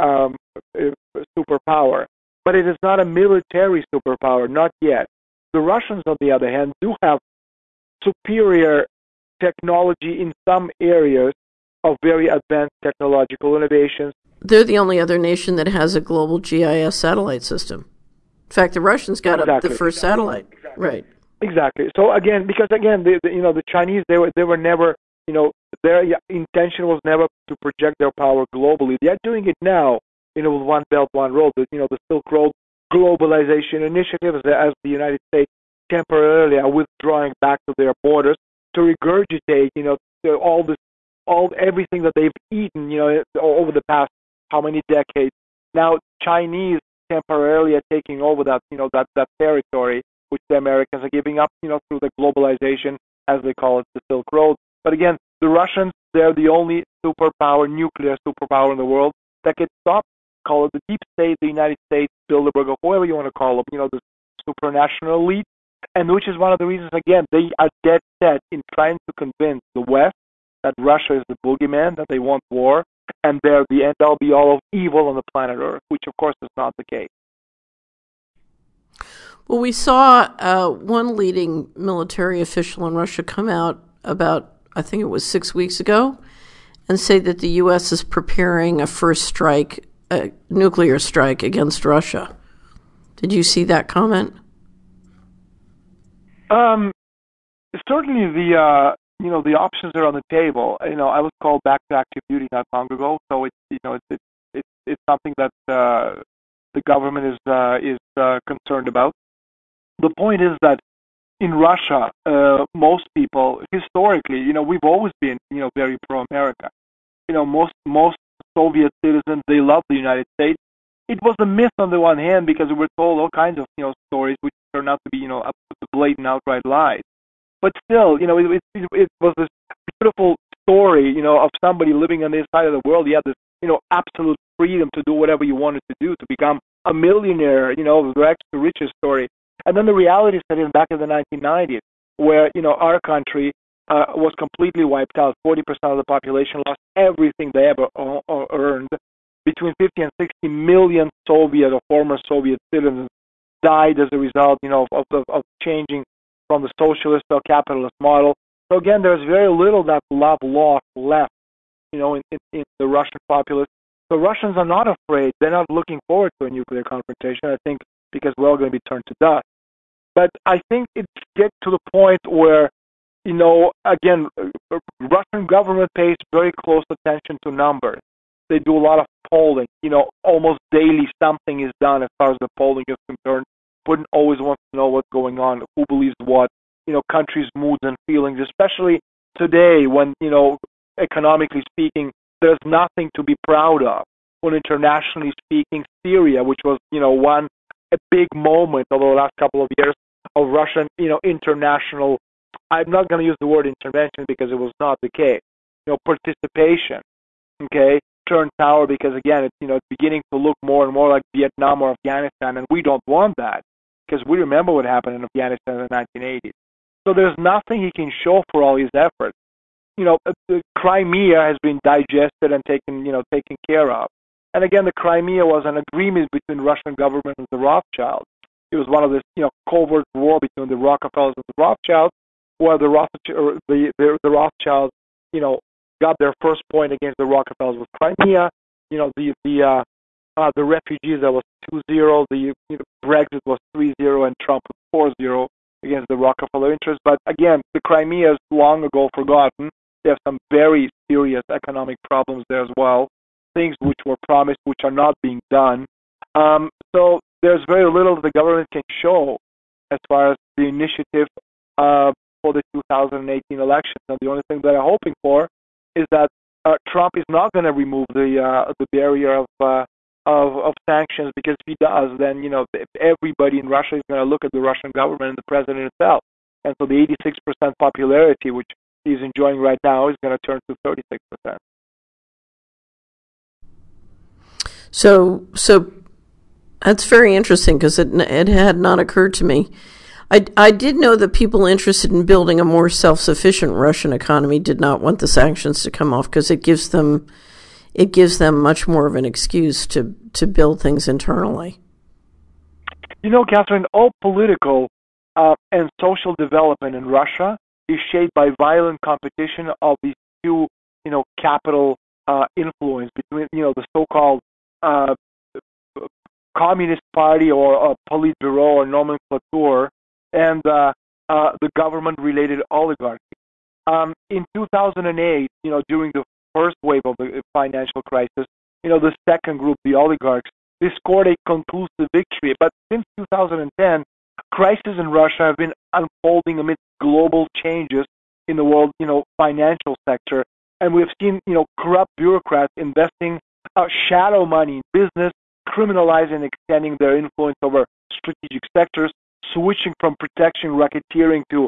superpower, but it is not a military superpower, not yet. The Russians, on the other hand, do have superior technology in some areas of very advanced technological innovations. They're the only other nation that has a global GIS satellite system. In fact, the Russians got up the first satellite. Right. Exactly. So again, because the Chinese, they were never, their intention was never to project their power globally. They are doing it now, with One Belt, One Road, the Silk Road globalization initiative, as the United States temporarily are withdrawing back to their borders to regurgitate, everything that they've eaten, over the past how many decades. Now, Chinese temporarily are taking over that, that territory, which the Americans are giving up, through the globalization, as they call it, the Silk Road. But again, the Russians, they're the only superpower, nuclear superpower in the world that can stop, call it the deep state, the United States, Bilderberg, or whoever you want to call them, the supranational elite, and which is one of the reasons, again, they are dead set in trying to convince the West that Russia is the boogeyman, that they want war, and they're the end-all be-all of evil on the planet Earth, which, of course, is not the case. Well, we saw one leading military official in Russia come out about, I think it was 6 weeks ago, and say that the U.S. is preparing a first strike, a nuclear strike against Russia. Did you see that comment? Certainly the options are on the table. I was called back to active duty not long ago, so it's something that the government is concerned about. The point is that in Russia, most people historically, we've always been, very pro-America. Most Soviet citizens, they love the United States. It was a myth on the one hand because we were told all kinds of, stories which turned out to be, blatant outright lies. But still, it was this beautiful story, of somebody living on this side of the world. You had this, absolute freedom to do whatever you wanted to do, to become a millionaire, the rags to riches story. And then the reality set in back in the 1990s, where, our country was completely wiped out. 40% of the population lost everything they ever earned. Between 50 and 60 million Soviet or former Soviet citizens died as a result, of changing from the socialist to capitalist model. So again, there's very little that love lost left, in the Russian populace. The Russians are not afraid. They're not looking forward to a nuclear confrontation, I think, because we're all going to be turned to dust. But I think it gets to the point where, again, Russian government pays very close attention to numbers. They do a lot of polling. Almost daily something is done as far as the polling is concerned. Putin always wants to know what's going on, who believes what, countries' moods and feelings, especially today when, economically speaking, there's nothing to be proud of. When internationally speaking, Syria, which was, a big moment over the last couple of years of Russian, international, I'm not going to use the word intervention because it was not the case, participation, okay, turned sour because, again, it's beginning to look more and more like Vietnam or Afghanistan, and we don't want that because we remember what happened in Afghanistan in the 1980s. So there's nothing he can show for all his efforts. The Crimea has been digested and taken care of. And again, the Crimea was an agreement between the Russian government and the Rothschilds. It was one of this, covert war between the Rockefellers and the Rothschilds, where the Rothschilds, got their first point against the Rockefellers with Crimea. The refugees, that was 2-0. The Brexit was 3-0, and Trump was 4-0 against the Rockefeller interests. But again, the Crimea is long ago forgotten. They have some very serious economic problems there as well. Things which were promised, which are not being done. So there's very little the government can show as far as the initiative for the 2018 elections. And the only thing that I'm hoping for is that Trump is not going to remove the barrier of sanctions, because if he does, then everybody in Russia is going to look at the Russian government and the president itself. And so the 86% popularity which he's enjoying right now is going to turn to 36%. So that's very interesting because it had not occurred to me. I did know that people interested in building a more self-sufficient Russian economy did not want the sanctions to come off because it gives them much more of an excuse to build things internally. Catherine, all political and social development in Russia is shaped by violent competition of these two, capital influence between, the so-called Communist Party or a Politburo or nomenclature and the government-related oligarchy. In 2008, during the first wave of the financial crisis, the second group, the oligarchs, they scored a conclusive victory. But since 2010, crises in Russia have been unfolding amid global changes in the world, financial sector, and we've seen, corrupt bureaucrats investing shadow money in business, criminalizing and extending their influence over strategic sectors, switching from protection racketeering to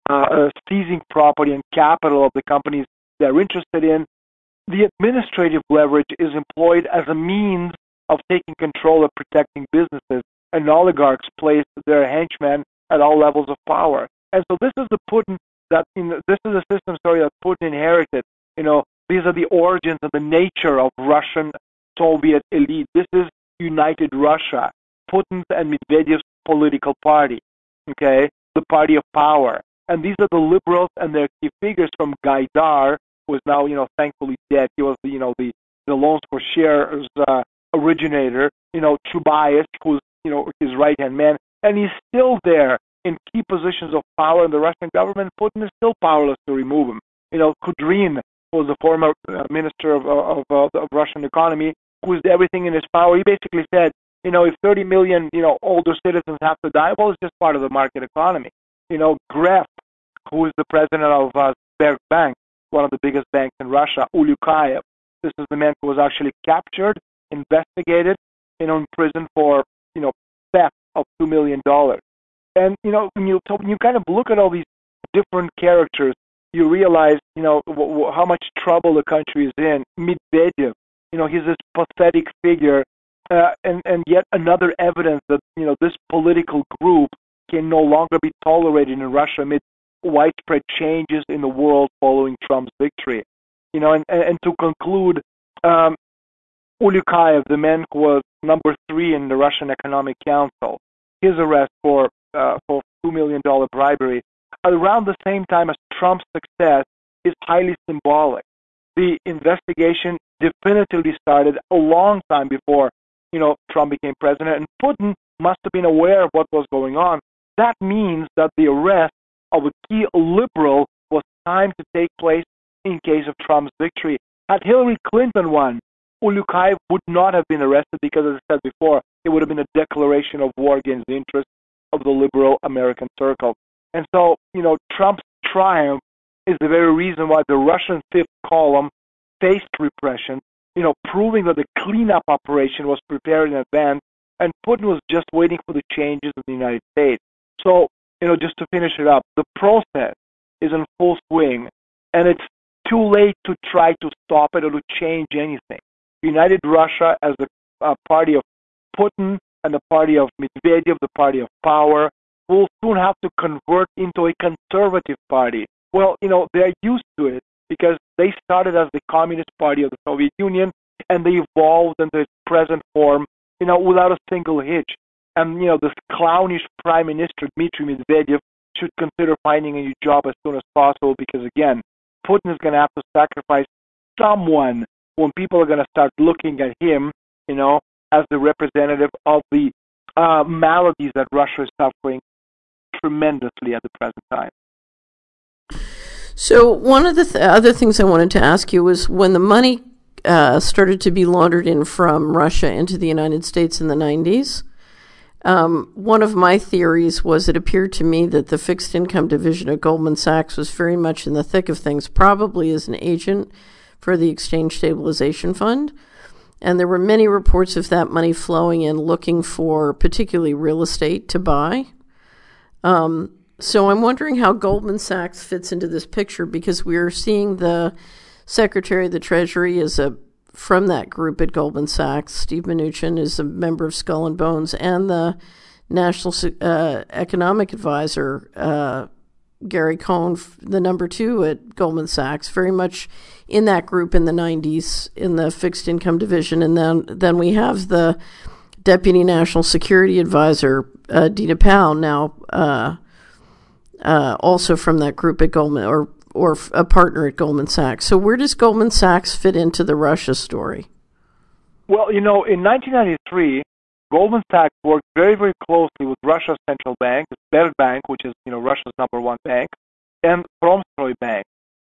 seizing property and capital of the companies they're interested in. The administrative leverage is employed as a means of taking control of protecting businesses, and oligarchs place their henchmen at all levels of power. And so this is the Putin this is a system, that Putin inherited. These are the origins and the nature of Russian Soviet elite. This is United Russia, Putin's and Medvedev's political party, okay, the party of power. And these are the liberals and their key figures, from Gaidar, who is now, thankfully dead. He was, the loans for shares originator, Chubais, who's, his right-hand man, and he's still there in key positions of power in the Russian government. Putin is still powerless to remove him. Kudrin, who was the former minister of Russian economy, who is everything in his power. He basically said, if 30 million, older citizens have to die, well, it's just part of the market economy. Gref, who is the president of Sberbank, one of the biggest banks in Russia, Ulyukayev. This is the man who was actually captured, investigated, in prison for, theft of $2 million. And, when you kind of look at all these different characters, you realize, how much trouble the country is in. Medvedev, he's this pathetic figure, and yet another evidence that, this political group can no longer be tolerated in Russia amid widespread changes in the world following Trump's victory. And to conclude, Ulyukayev, the man who was number 3 in the Russian Economic Council, his arrest for $2 million bribery around the same time as Trump's success is highly symbolic. The investigation definitively started a long time before, Trump became president, and Putin must have been aware of what was going on. That means that the arrest of a key liberal was timed to take place in case of Trump's victory. Had Hillary Clinton won, Ulyukayev would not have been arrested because, as I said before, it would have been a declaration of war against the interests of the liberal American circle. And so, Trump's triumph is the very reason why the Russian fifth column faced repression, proving that the cleanup operation was prepared in advance, and Putin was just waiting for the changes in the United States. So, just to finish it up, the process is in full swing, and it's too late to try to stop it or to change anything. United Russia, as the party of Putin and the party of Medvedev, the party of power, will soon have to convert into a conservative party. Well, they're used to it because they started as the Communist Party of the Soviet Union, and they evolved into its present form, without a single hitch. And, this clownish Prime Minister, Dmitry Medvedev, should consider finding a new job as soon as possible because, again, Putin is going to have to sacrifice someone when people are going to start looking at him, as the representative of the maladies that Russia is suffering tremendously at the present time. So one of the other things I wanted to ask you was when the money started to be laundered in from Russia into the United States in the 90s, one of my theories was it appeared to me that the fixed income division of Goldman Sachs was very much in the thick of things, probably as an agent for the Exchange Stabilization Fund. And there were many reports of that money flowing in looking for particularly real estate to buy. So I'm wondering how Goldman Sachs fits into this picture, because we're seeing the Secretary of the Treasury is from that group at Goldman Sachs. Steve Mnuchin is a member of Skull and Bones, and the National Economic Advisor, Gary Cohn, the number 2 at Goldman Sachs, very much in that group in the 90s in the fixed income division. And then we have the Deputy National Security Advisor, Dita Powell, now also from that group at Goldman, or a partner at Goldman Sachs. So where does Goldman Sachs fit into the Russia story? Well, in 1993, Goldman Sachs worked very, very closely with Russia's central bank, Sberbank, which is Russia's number one bank, and Promstroy Bank.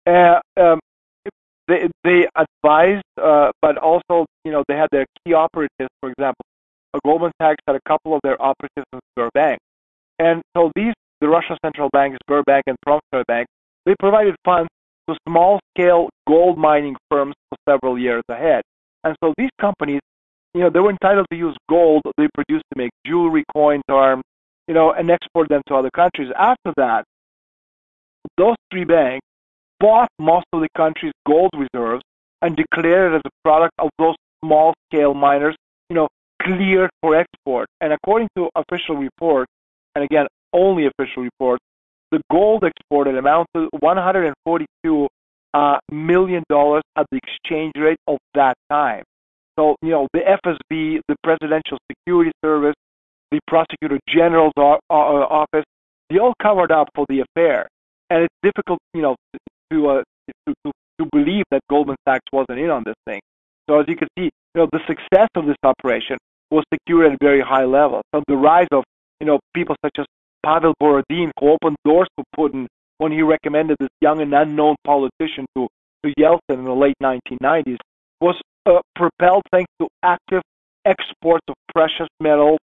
They advised, but also they had their key operatives. For example, Goldman Sachs had a couple of their operatives in Sberbank, and so the Russian central bank, Sberbank, and Promstroy Bank, they provided funds to small-scale gold mining firms for several years ahead. And so these companies, they were entitled to use gold they produced to make jewelry, coins, arms, and export them to other countries. After that, those three banks bought most of the country's gold reserves and declared it as a product of those small-scale miners, cleared for export. And according to official reports, and again, only official reports, the gold exported amounted to $142 million at the exchange rate of that time. So, the FSB, the Presidential Security Service, the Prosecutor General's office, they all covered up for the affair. And it's difficult, to believe that Goldman Sachs wasn't in on this thing. So as you can see, the success of this operation was secured at very high levels. So the rise of, people such as Pavel Borodin, who opened doors for Putin when he recommended this young and unknown politician to Yeltsin in the late 1990s, was propelled thanks to active exports of precious metal,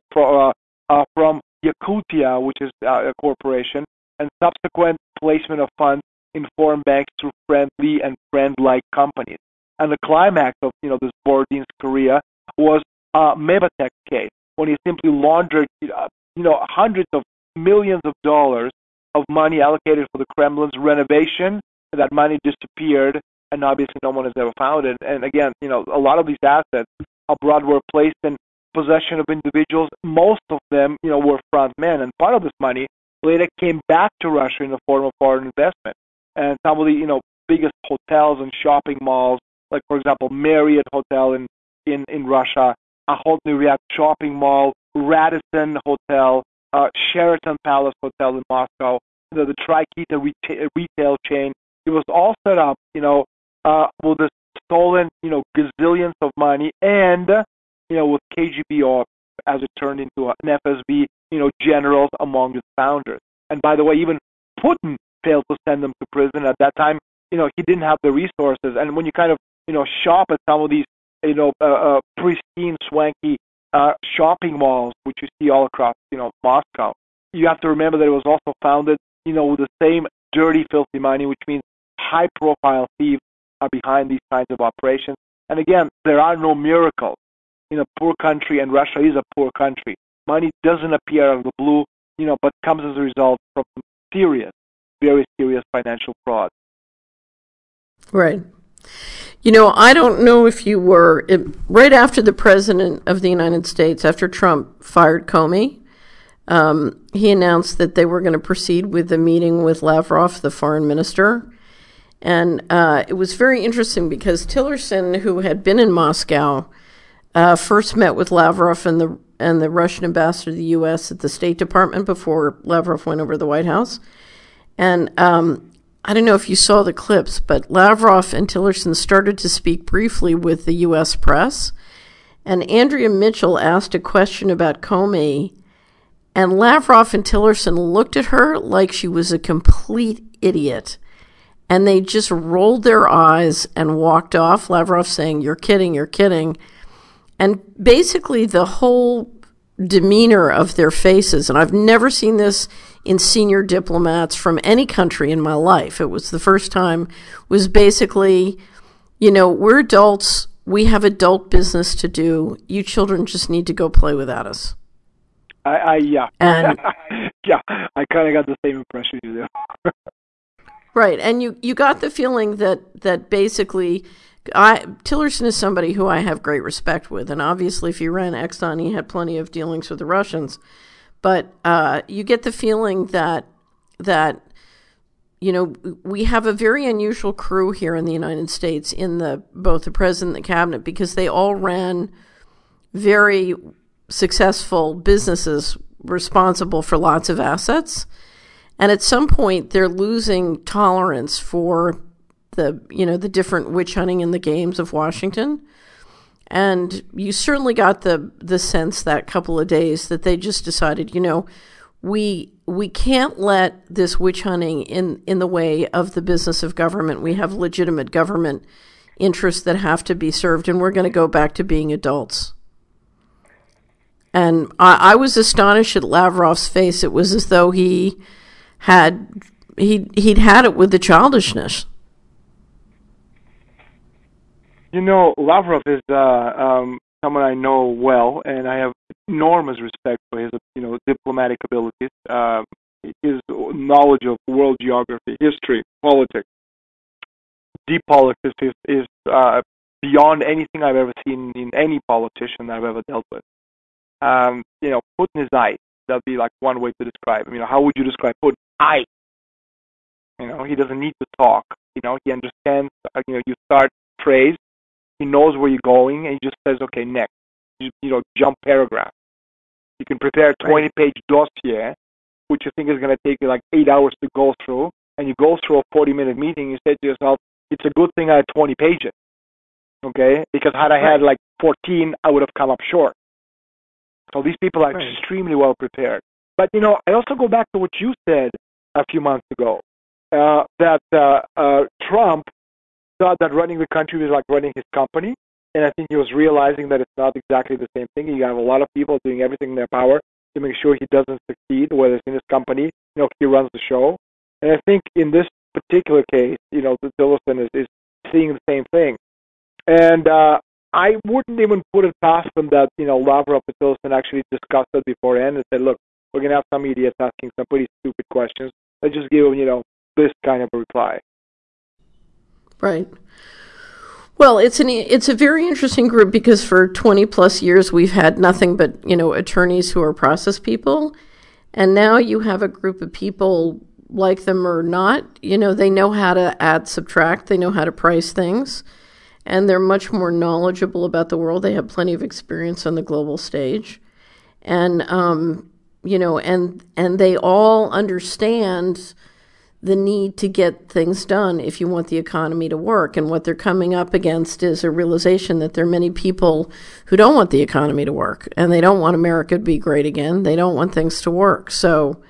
from Yakutia, which is a corporation, and subsequent placement of funds in foreign banks through friendly and friend-like companies. And the climax of this Borodin's career was Mebatek case, when he simply laundered hundreds of millions of dollars of money allocated for the Kremlin's renovation. That money disappeared, and obviously no one has ever found it. And again, a lot of these assets abroad were placed in possession of individuals. Most of them, were front men, and part of this money later came back to Russia in the form of foreign investment. And some of the, biggest hotels and shopping malls, like for example, Marriott Hotel in Russia, Охотный Rяд shopping mall, Radisson Hotel, Sheraton Palace Hotel in Moscow, the Trikita retail chain. It was all set up, with the stolen, gazillions of money, and with KGB, or as it turned into an FSB, generals among its founders. And by the way, even Putin failed to send them to prison at that time. He didn't have the resources. And when you kind of, shop at some of these, pristine, swanky shopping malls, which you see all across, Moscow, you have to remember that it was also founded, with the same dirty, filthy money, which means high-profile thieves are behind these kinds of operations. And again, there are no miracles in a poor country, and Russia is a poor country. Money doesn't appear out of the blue, but comes as a result from some serious, very serious financial fraud. Right. I don't know if you were, right after the President of the United States, after Trump fired Comey, he announced that they were going to proceed with the meeting with Lavrov, the foreign minister. And it was very interesting because Tillerson, who had been in Moscow, first met with Lavrov and the Russian ambassador to the U.S. at the State Department before Lavrov went over to the White House. And I don't know if you saw the clips, but Lavrov and Tillerson started to speak briefly with the U.S. press. And Andrea Mitchell asked a question about Comey, and Lavrov and Tillerson looked at her like she was a complete idiot. And they just rolled their eyes and walked off, Lavrov saying, "You're kidding, you're kidding." And basically the whole demeanor of their faces, and I've never seen this in senior diplomats from any country in my life. It was the first time, was basically, we're adults, we have adult business to do. You children just need to go play without us. Yeah. And yeah, I kind of got the same impression you do. Right, and you got the feeling that basically, Tillerson is somebody who I have great respect with, and obviously if he ran Exxon, he had plenty of dealings with the Russians. But you get the feeling that we have a very unusual crew here in the United States, in both the president and the cabinet, because they all ran very successful businesses responsible for lots of assets. And at some point, they're losing tolerance for the different witch hunting in the games of Washington. And you certainly got the sense that couple of days that they just decided, we can't let this witch hunting in the way of the business of government. We have legitimate government interests that have to be served, and we're going to go back to being adults. And I was astonished at Lavrov's face. It was as though he'd had it with the childishness. Lavrov is someone I know well, and I have enormous respect for his, diplomatic abilities, his knowledge of world geography, history, politics. Deep politics is beyond anything I've ever seen in any politician I've ever dealt with. Putin is ice. That'd be like one way to describe him. How would you describe Putin? Ice. He doesn't need to talk. He understands. You start phrase. He knows where you're going, and he just says, "Okay, next." Jump paragraph. You can prepare a 20-page dossier, which you think is going to take you like 8 hours to go through, and you go through a 40-minute meeting. You say to yourself, "It's a good thing I had 20 pages." Okay, because had I had like 14, I would have come up short. So these people are extremely well prepared. But I also go back to what you said a few months ago, that Trump thought that running the country was like running his company, and I think he was realizing that it's not exactly the same thing. You have a lot of people doing everything in their power to make sure he doesn't succeed, whether it's in his company, he runs the show. And I think in this particular case, Tillerson is seeing the same thing. And I wouldn't even put it past them that, Lavrov and Tillerson actually discussed it beforehand and said, look, we're going to have some idiots asking some pretty stupid questions. Let's just give them, this kind of a reply. Right. Well, it's a very interesting group because for 20 plus years we've had nothing but, attorneys who are process people. And now you have a group of people, like them or not, they know how to add, subtract, they know how to price things, and they're much more knowledgeable about the world. They have plenty of experience on the global stage. And, and they all understand the need to get things done if you want the economy to work. And what they're coming up against is a realization that there are many people who don't want the economy to work, and they don't want America to be great again. They don't want things to work. So,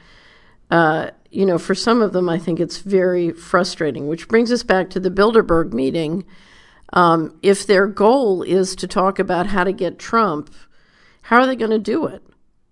for some of them, I think it's very frustrating, which brings us back to the Bilderberg meeting. If their goal is to talk about how to get Trump, how are they going to do it?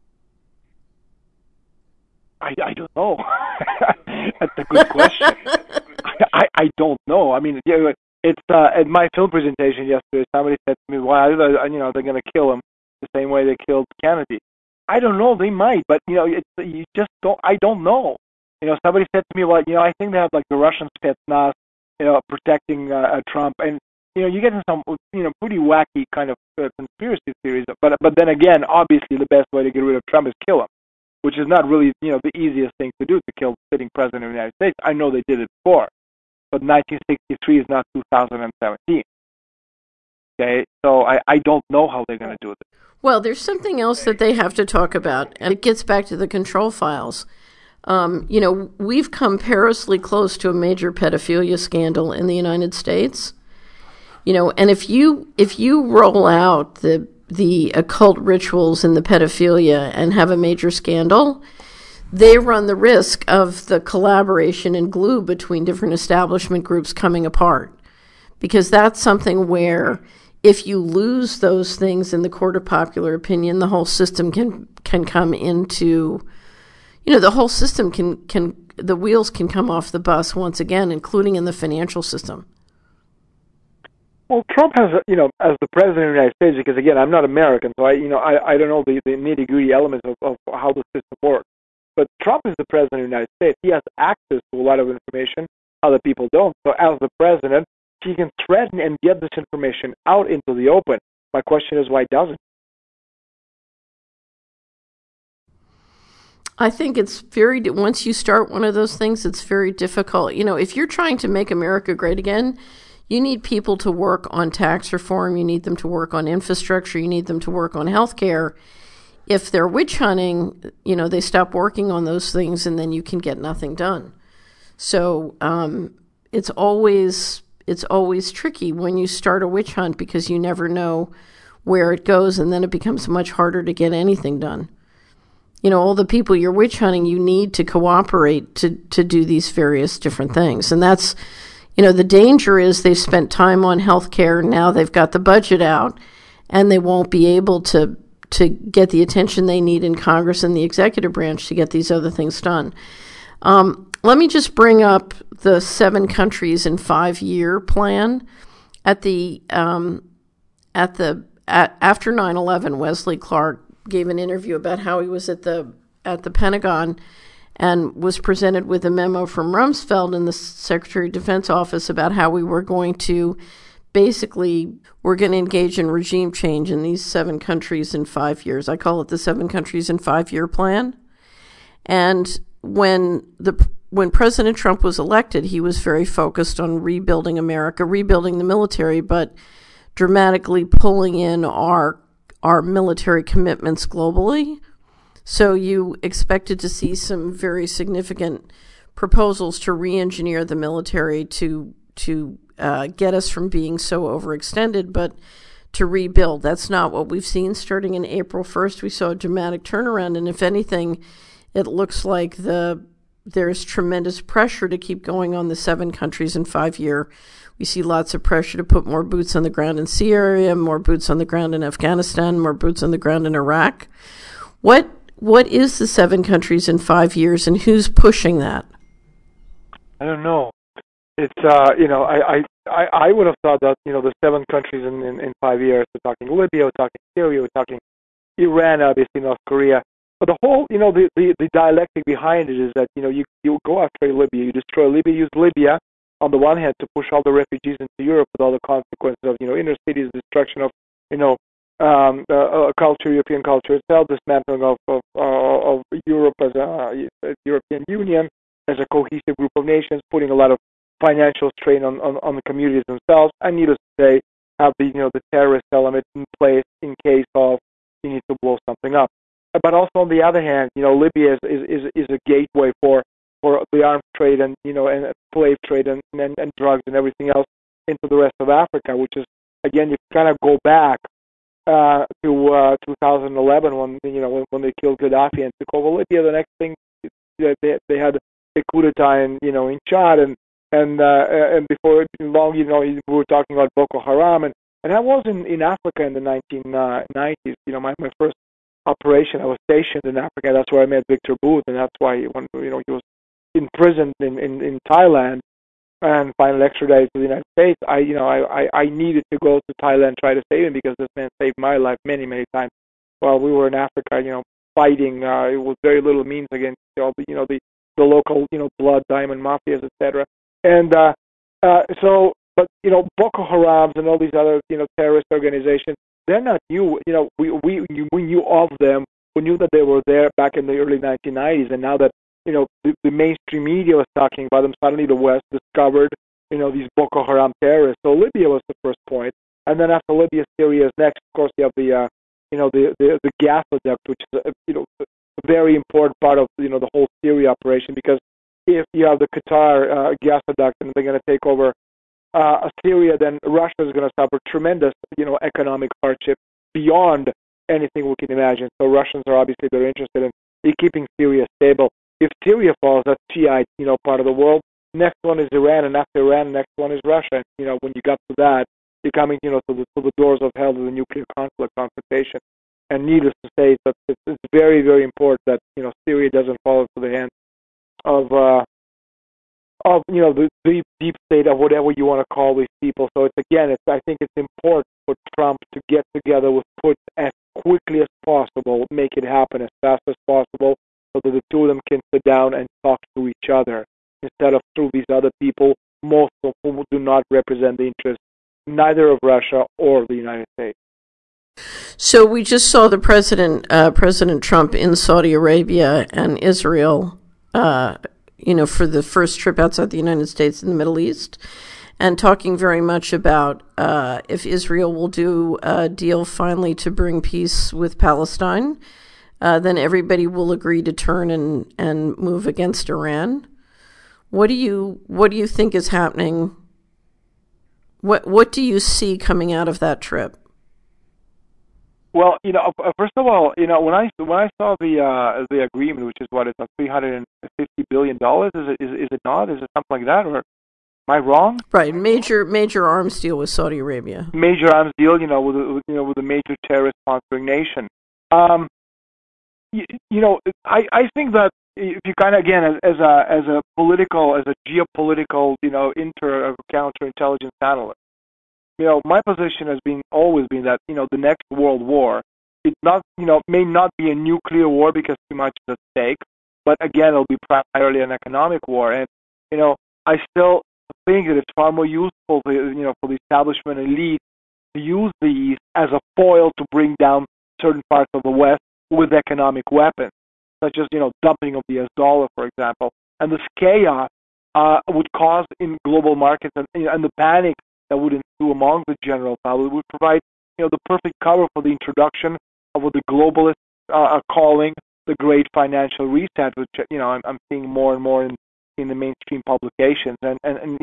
I don't know. That's a good question. I don't know. I mean, it's at my film presentation yesterday. Somebody said to me, "Well, they're going to kill him the same way they killed Kennedy." I don't know. They might, but you just don't. I don't know. Somebody said to me, "Well, I think they have like the Russian Spetsnaz, protecting Trump," and you get into some pretty wacky kind of conspiracy theories. But then again, obviously, the best way to get rid of Trump is kill him, which is not really, the easiest thing to do, to kill the sitting president of the United States. I know they did it before, but 1963 is not 2017. Okay, so I don't know how they're going to do it. Well, there's something else that they have to talk about, and it gets back to the control files. We've come perilously close to a major pedophilia scandal in the United States. And if you roll out the occult rituals and the pedophilia and have a major scandal, they run the risk of the collaboration and glue between different establishment groups coming apart. Because that's something where if you lose those things in the court of popular opinion, the whole system can come into, the whole system the wheels can come off the bus once again, including in the financial system. Well, Trump has, as the president of the United States, because again, I'm not American, so I don't know the nitty-gritty elements of how the system works. But Trump is the president of the United States. He has access to a lot of information other people don't. So as the president, he can threaten and get this information out into the open. My question is, why doesn't? I think it's once you start one of those things, it's very difficult. If you're trying to make America great again, you need people to work on tax reform. You need them to work on infrastructure. You need them to work on healthcare. If they're witch hunting, they stop working on those things, and then you can get nothing done. So it's always tricky when you start a witch hunt, because you never know where it goes, and then it becomes much harder to get anything done. All the people you're witch hunting, you need to cooperate to do these various different things. And that's, the danger is they've spent time on healthcare, now they've got the budget out, and they won't be able to get the attention they need in Congress and the executive branch to get these other things done. Let me just bring up the 7 countries in 5-year plan. After 9/11, Wesley Clark gave an interview about how he was at the Pentagon and was presented with a memo from Rumsfeld in the Secretary of Defense office about how we were going to engage in regime change in these 7 countries in 5 years. I call it the 7 countries in 5-year plan. And when President Trump was elected, he was very focused on rebuilding America, rebuilding the military, but dramatically pulling in our military commitments globally. So you expected to see some very significant proposals to re-engineer the military to get us from being so overextended, but to rebuild. That's not what we've seen. Starting in April 1st, we saw a dramatic turnaround, and if anything, it looks like there's tremendous pressure to keep going on the 7 countries in 5-year. We see lots of pressure to put more boots on the ground in Syria, more boots on the ground in Afghanistan, more boots on the ground in Iraq. What is the 7 countries in 5 years, and who's pushing that? I don't know. It's I would have thought that the 7 countries in 5 years. We're talking Libya, we're talking Syria, we're talking Iran, obviously North Korea. But the whole the dialectic behind it is that you go after Libya, you destroy Libya, use Libya on the one hand to push all the refugees into Europe with all the consequences of inner cities, destruction of culture, European culture itself, dismantling of Europe as a European Union, as a cohesive group of nations, putting a lot of financial strain on the communities themselves, and needless to say, have the terrorist element in place in case of you need to blow something up. But also on the other hand, Libya is a gateway for the arms trade and and slave trade and drugs and everything else into the rest of Africa, which is again you kind of go back to 2011 when they killed Gaddafi and took over Libya. The next thing they had a coup d'etat in Chad and before long we were talking about Boko Haram and I was in Africa in the 1990s. My first operation, I was stationed in Africa. That's where I met Victor Booth, and that's why when he was imprisoned in Thailand and finally extradited to the United States, I needed to go to Thailand and try to save him because this man saved my life many times while we were in Africa, fighting with very little means against all the local blood diamond mafias, etc. And but Boko Haram and all these other terrorist organizations, they're not new. We knew of them. We knew that they were there back in the early 1990s, and now that the mainstream media was talking about them, suddenly the West discovered these Boko Haram terrorists. So Libya was the first point, and then after Libya, Syria is next. Of course, you have the gasoduct, which is a very important part of the whole Syria operation, because if you have the Qatar gasoduct and they're going to take over Syria, then Russia is going to suffer tremendous, economic hardship beyond anything we can imagine. So Russians are obviously very interested in keeping Syria stable. If Syria falls, that's Shiite, part of the world. Next one is Iran, and after Iran, next one is Russia. When you got to that, you're coming, to the doors of hell to the nuclear confrontation. And needless to say, it's very, very important that Syria doesn't fall into the hands of the deep state, of whatever you want to call these people. So I think it's important for Trump to get together with Putin as quickly as possible, make it happen as fast as possible, so that the two of them can sit down and talk to each other instead of through these other people, most of whom do not represent the interests neither of Russia or the United States. So we just saw the President Trump in Saudi Arabia and Israel, for the first trip outside the United States in the Middle East, and talking very much about if Israel will do a deal finally to bring peace with Palestine, then everybody will agree to turn and move against Iran. What do you think is happening? What do you see coming out of that trip? Well, first of all, when I saw the agreement, which is what it's like $350 billion, is it not? Is it something like that, or am I wrong? Right, major arms deal with Saudi Arabia. Major arms deal, with a major terrorist sponsoring nation. I think that if you kind of, again, as a geopolitical, counterintelligence analyst, my position has always been that, the next world war, may not be a nuclear war because too much is at stake, but again, it'll be primarily an economic war. And, I still think that it's far more useful for the establishment elite to use the East as a foil to bring down certain parts of the West with economic weapons, such as, dumping of the US dollar, for example. And this chaos would cause in global markets and the panic that would ensue among the general public would provide, the perfect cover for the introduction of what the globalists are calling the Great Financial Reset, which, I'm seeing more and more in the mainstream publications. And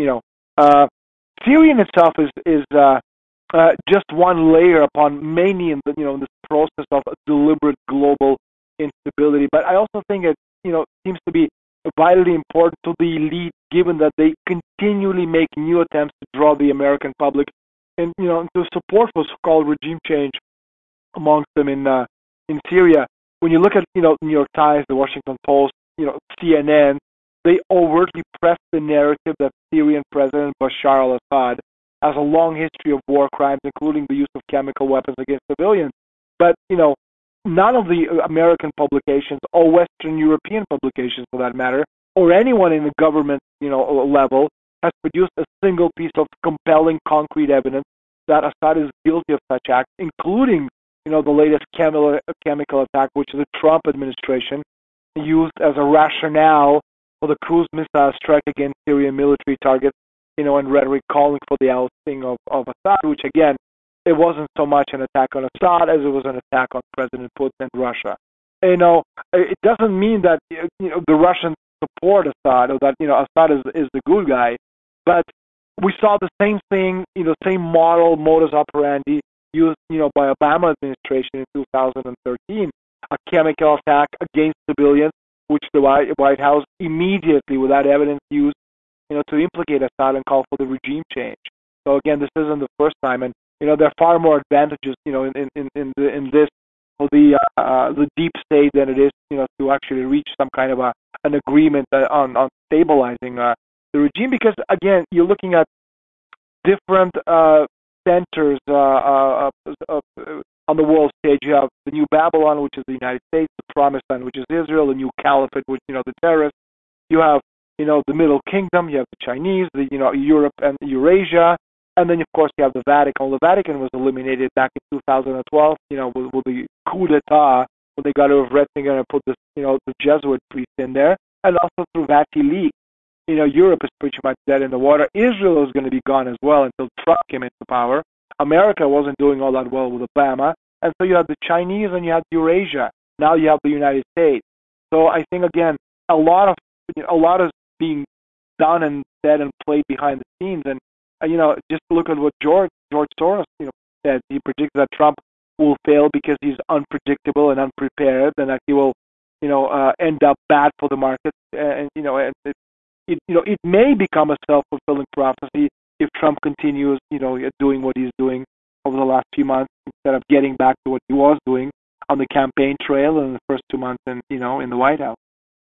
Syria in itself is just one layer upon many in this process of deliberate global instability. But I also think it seems to be vitally important to the elite, given that they continually make new attempts to draw the American public and to support for so-called regime change amongst them in Syria. When you look at New York Times, the Washington Post, CNN, they overtly press the narrative that Syrian President Bashar al-Assad has a long history of war crimes, including the use of chemical weapons against civilians. But, none of the American publications, or Western European publications for that matter, or anyone in the government, level, has produced a single piece of compelling concrete evidence that Assad is guilty of such acts, including, the latest chemical attack, which the Trump administration used as a rationale for the cruise missile strike against Syrian military targets, and rhetoric calling for the ousting of Assad, which again, it wasn't so much an attack on Assad as it was an attack on President Putin and Russia. It doesn't mean that the Russians support Assad or that Assad is the good guy, but we saw the same thing, same modus operandi used by Obama administration in 2013, a chemical attack against civilians, which the White House immediately, without evidence, used to implicate Assad and call for the regime change. So again, this isn't the first time, and there are far more advantages in this for the deep state than it is to actually reach some kind of an agreement on stabilizing the regime, because again, you're looking at different centers on the world stage. You have the New Babylon, which is the United States, the Promised Land, which is Israel, the New Caliphate, which the terrorists. You have the Middle Kingdom, you have the Chinese, Europe and Eurasia, and then of course you have the Vatican. Well, the Vatican was eliminated back in 2012, with the coup d'état when they got rid of Ratzinger and put the Jesuit priest in there, and also through WikiLeaks. Europe is pretty much dead in the water. Israel is going to be gone as well until Trump came into power. America wasn't doing all that well with Obama, and so you have the Chinese and you have Eurasia. Now you have the United States. So I think again, a lot is being done and said and played behind the scenes. And just look at what George Soros said. He predicts that Trump will fail because he's unpredictable and unprepared, and that he will end up bad for the market. And it may become a self-fulfilling prophecy if Trump continues doing what he's doing over the last few months, instead of getting back to what he was doing on the campaign trail in the first 2 months in the White House.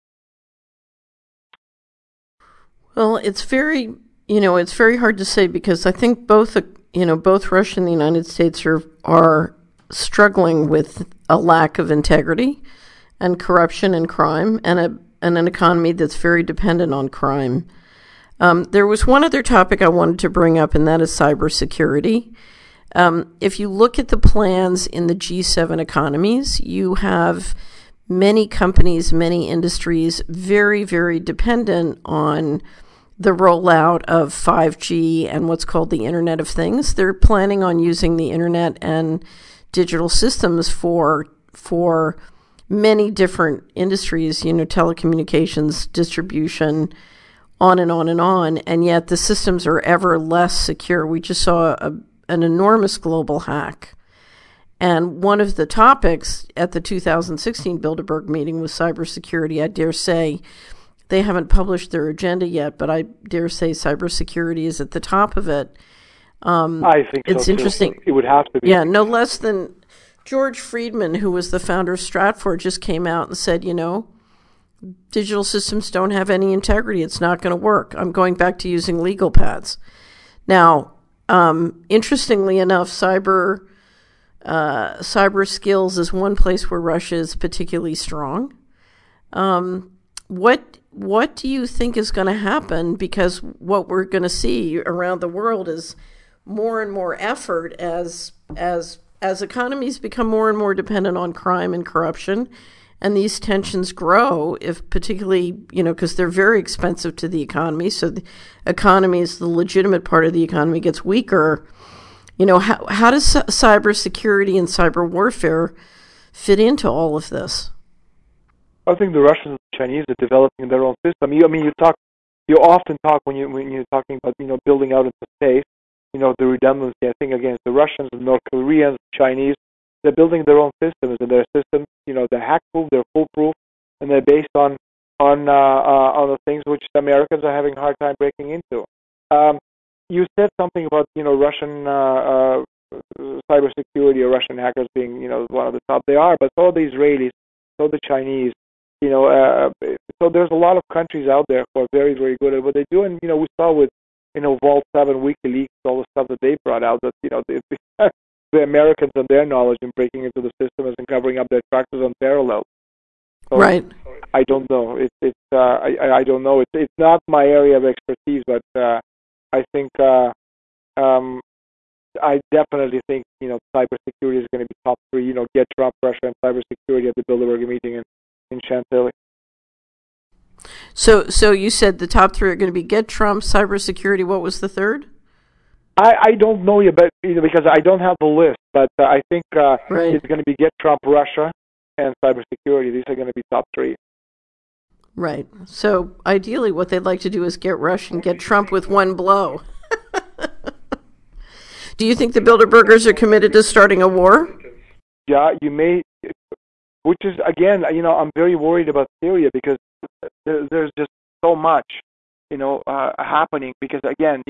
Well, it's very hard to say, because I think both Russia and the United States are struggling with a lack of integrity and corruption and crime, and an economy that's very dependent on crime. There was one other topic I wanted to bring up, and that is cybersecurity. If you look at the plans in the G7 economies, you have many companies, many industries very, very dependent on the rollout of 5G and what's called the Internet of Things. They're planning on using the Internet and digital systems for many different industries, telecommunications, distribution, on and on and on, and yet the systems are ever less secure. We just saw an enormous global hack. And one of the topics at the 2016 Bilderberg meeting was cybersecurity. I dare say they haven't published their agenda yet, but I dare say cybersecurity is at the top of it. I think it's so interesting. Too. It would have to be. Yeah, no less than George Friedman, who was the founder of Stratfor, just came out and said, digital systems don't have any integrity. It's not going to work. I'm going back to using legal pads. Now, interestingly enough, cyber skills is one place where Russia is particularly strong. What do you think is going to happen? Because what we're going to see around the world is more and more effort as economies become more and more dependent on crime and corruption, and these tensions grow, if particularly, because they're very expensive to the economy. So the economy is the legitimate part of the economy gets weaker. How does cybersecurity and cyber warfare fit into all of this? I think the Russians and Chinese are developing their own system. You often talk when you're talking about building out into space, the redundancy. I think again, the Russians, the North Koreans, Chinese, they're building their own systems, and their systems, they're hack-proof, they're foolproof, and they're based on the things which the Americans are having a hard time breaking into. You said something about Russian cybersecurity or Russian hackers being one of the top. They are, but so are the Israelis, so the Chinese. So there's a lot of countries out there who are very, very good at what they do, and we saw with Vault 7, WikiLeaks, all the stuff that they brought out, that the Americans and their knowledge in breaking into the system and covering up their tracks is unparalleled. So right. I don't know. I don't know. It's not my area of expertise, but I think I definitely think cybersecurity is going to be top three. Get Trump, Russia, and cybersecurity at the Bilderberg meeting in Chantilly. So you said the top three are going to be Get Trump, cybersecurity. What was the third? I don't know yet, but because I don't have the list. But I think it's going to be Get Trump, Russia, and cybersecurity. These are going to be top three. Right. So ideally, what they'd like to do is get Russia and get Trump with one blow. Do you think the Bilderbergers are committed to starting a war? Yeah, you may. Which is again, I'm very worried about Syria because there's just so much, happening. Because again,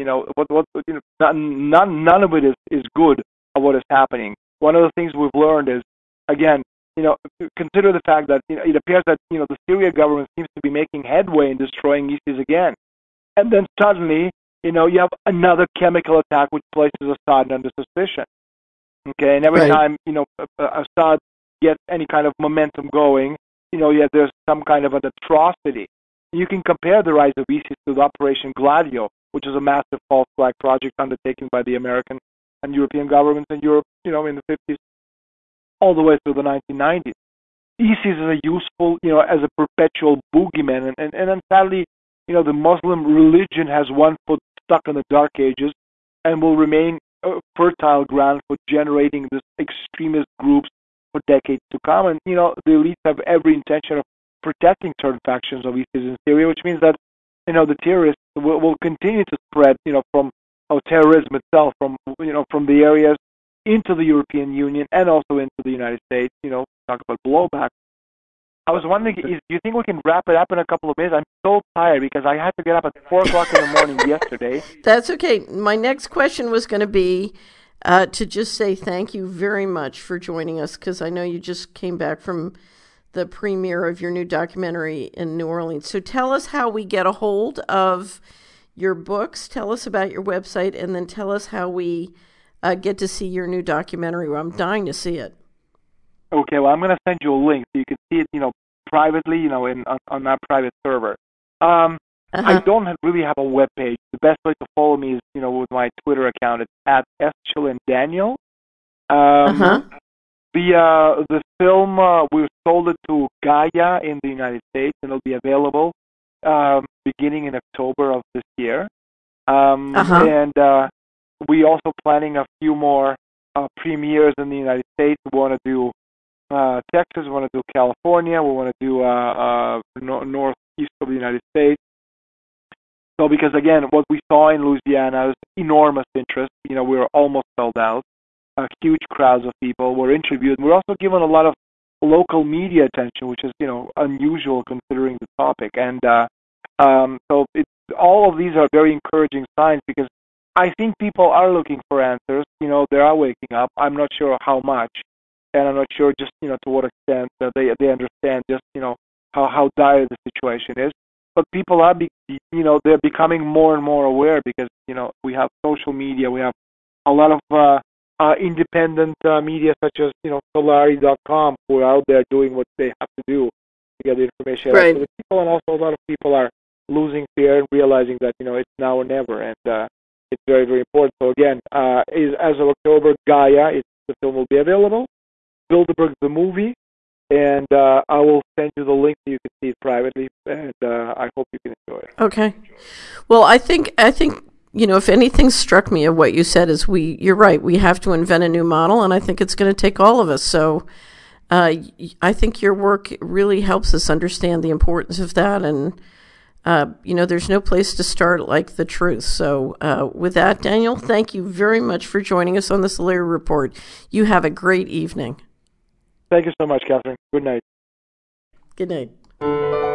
none of it is good of what is happening. One of the things we've learned is, again, consider the fact that it appears that the Syria government seems to be making headway in destroying ISIS again, and then suddenly you have another chemical attack which places Assad under suspicion. Okay, and every time Assad gets any kind of momentum going, there's some kind of an atrocity. You can compare the rise of ISIS to the Operation Gladio, which is a massive false flag project undertaken by the American and European governments in Europe, in the 50s, all the way through the 1990s. ISIS is a useful, as a perpetual boogeyman, and then sadly, the Muslim religion has one foot stuck in the Dark Ages and will remain fertile ground for generating this extremist groups for decades to come. And, the elites have every intention of protecting certain factions of ISIS in Syria, which means that, the terrorists will continue to spread, from terrorism itself, from the areas into the European Union and also into the United States, talk about blowback. I was wondering, do you think we can wrap it up in a couple of minutes? I'm so tired because I had to get up at 4 o'clock in the morning yesterday. That's okay. My next question was going to be to just say thank you very much for joining us, because I know you just came back from the premiere of your new documentary in New Orleans. So tell us how we get a hold of your books, tell us about your website, and then tell us how we get to see your new documentary. I'm dying to see it. Okay, well, I'm going to send you a link so you can see it, privately, on our private server. I don't really have a web page. The best way to follow me is, with my Twitter account. It's at @SChillandDaniel. The film, we sold it to Gaia in the United States, and it'll be available beginning in October of this year. And we also planning a few more premieres in the United States. We want to do Texas, we want to do California, we want to do northeast of the United States. So because, again, what we saw in Louisiana is enormous interest. We were almost sold out. huge crowds of people. We're interviewed. We're also given a lot of local media attention, which is unusual considering the topic. And so all of these are very encouraging signs, because I think people are looking for answers. They are waking up. I'm not sure how much, and I'm not sure just to what extent they understand just how dire the situation is. But people are they're becoming more and more aware, because we have social media, we have a lot of independent media such as Solari.com, who are out there doing what they have to do to get the information out to the people, and also a lot of people are losing fear and realizing that it's now or never, and it's very, very important. So again, as of October, Gaia, the film will be available. Bilderberg the movie, and I will send you the link so you can see it privately, and I hope you can enjoy it. Okay. Well, I think if anything struck me of what you said is you're right. We have to invent a new model, and I think it's going to take all of us. So I think your work really helps us understand the importance of that, and there's no place to start like the truth. So with that, Daniel, thank you very much for joining us on the Solari Report. You have a great evening. Thank you so much, Catherine. Good night. Good night.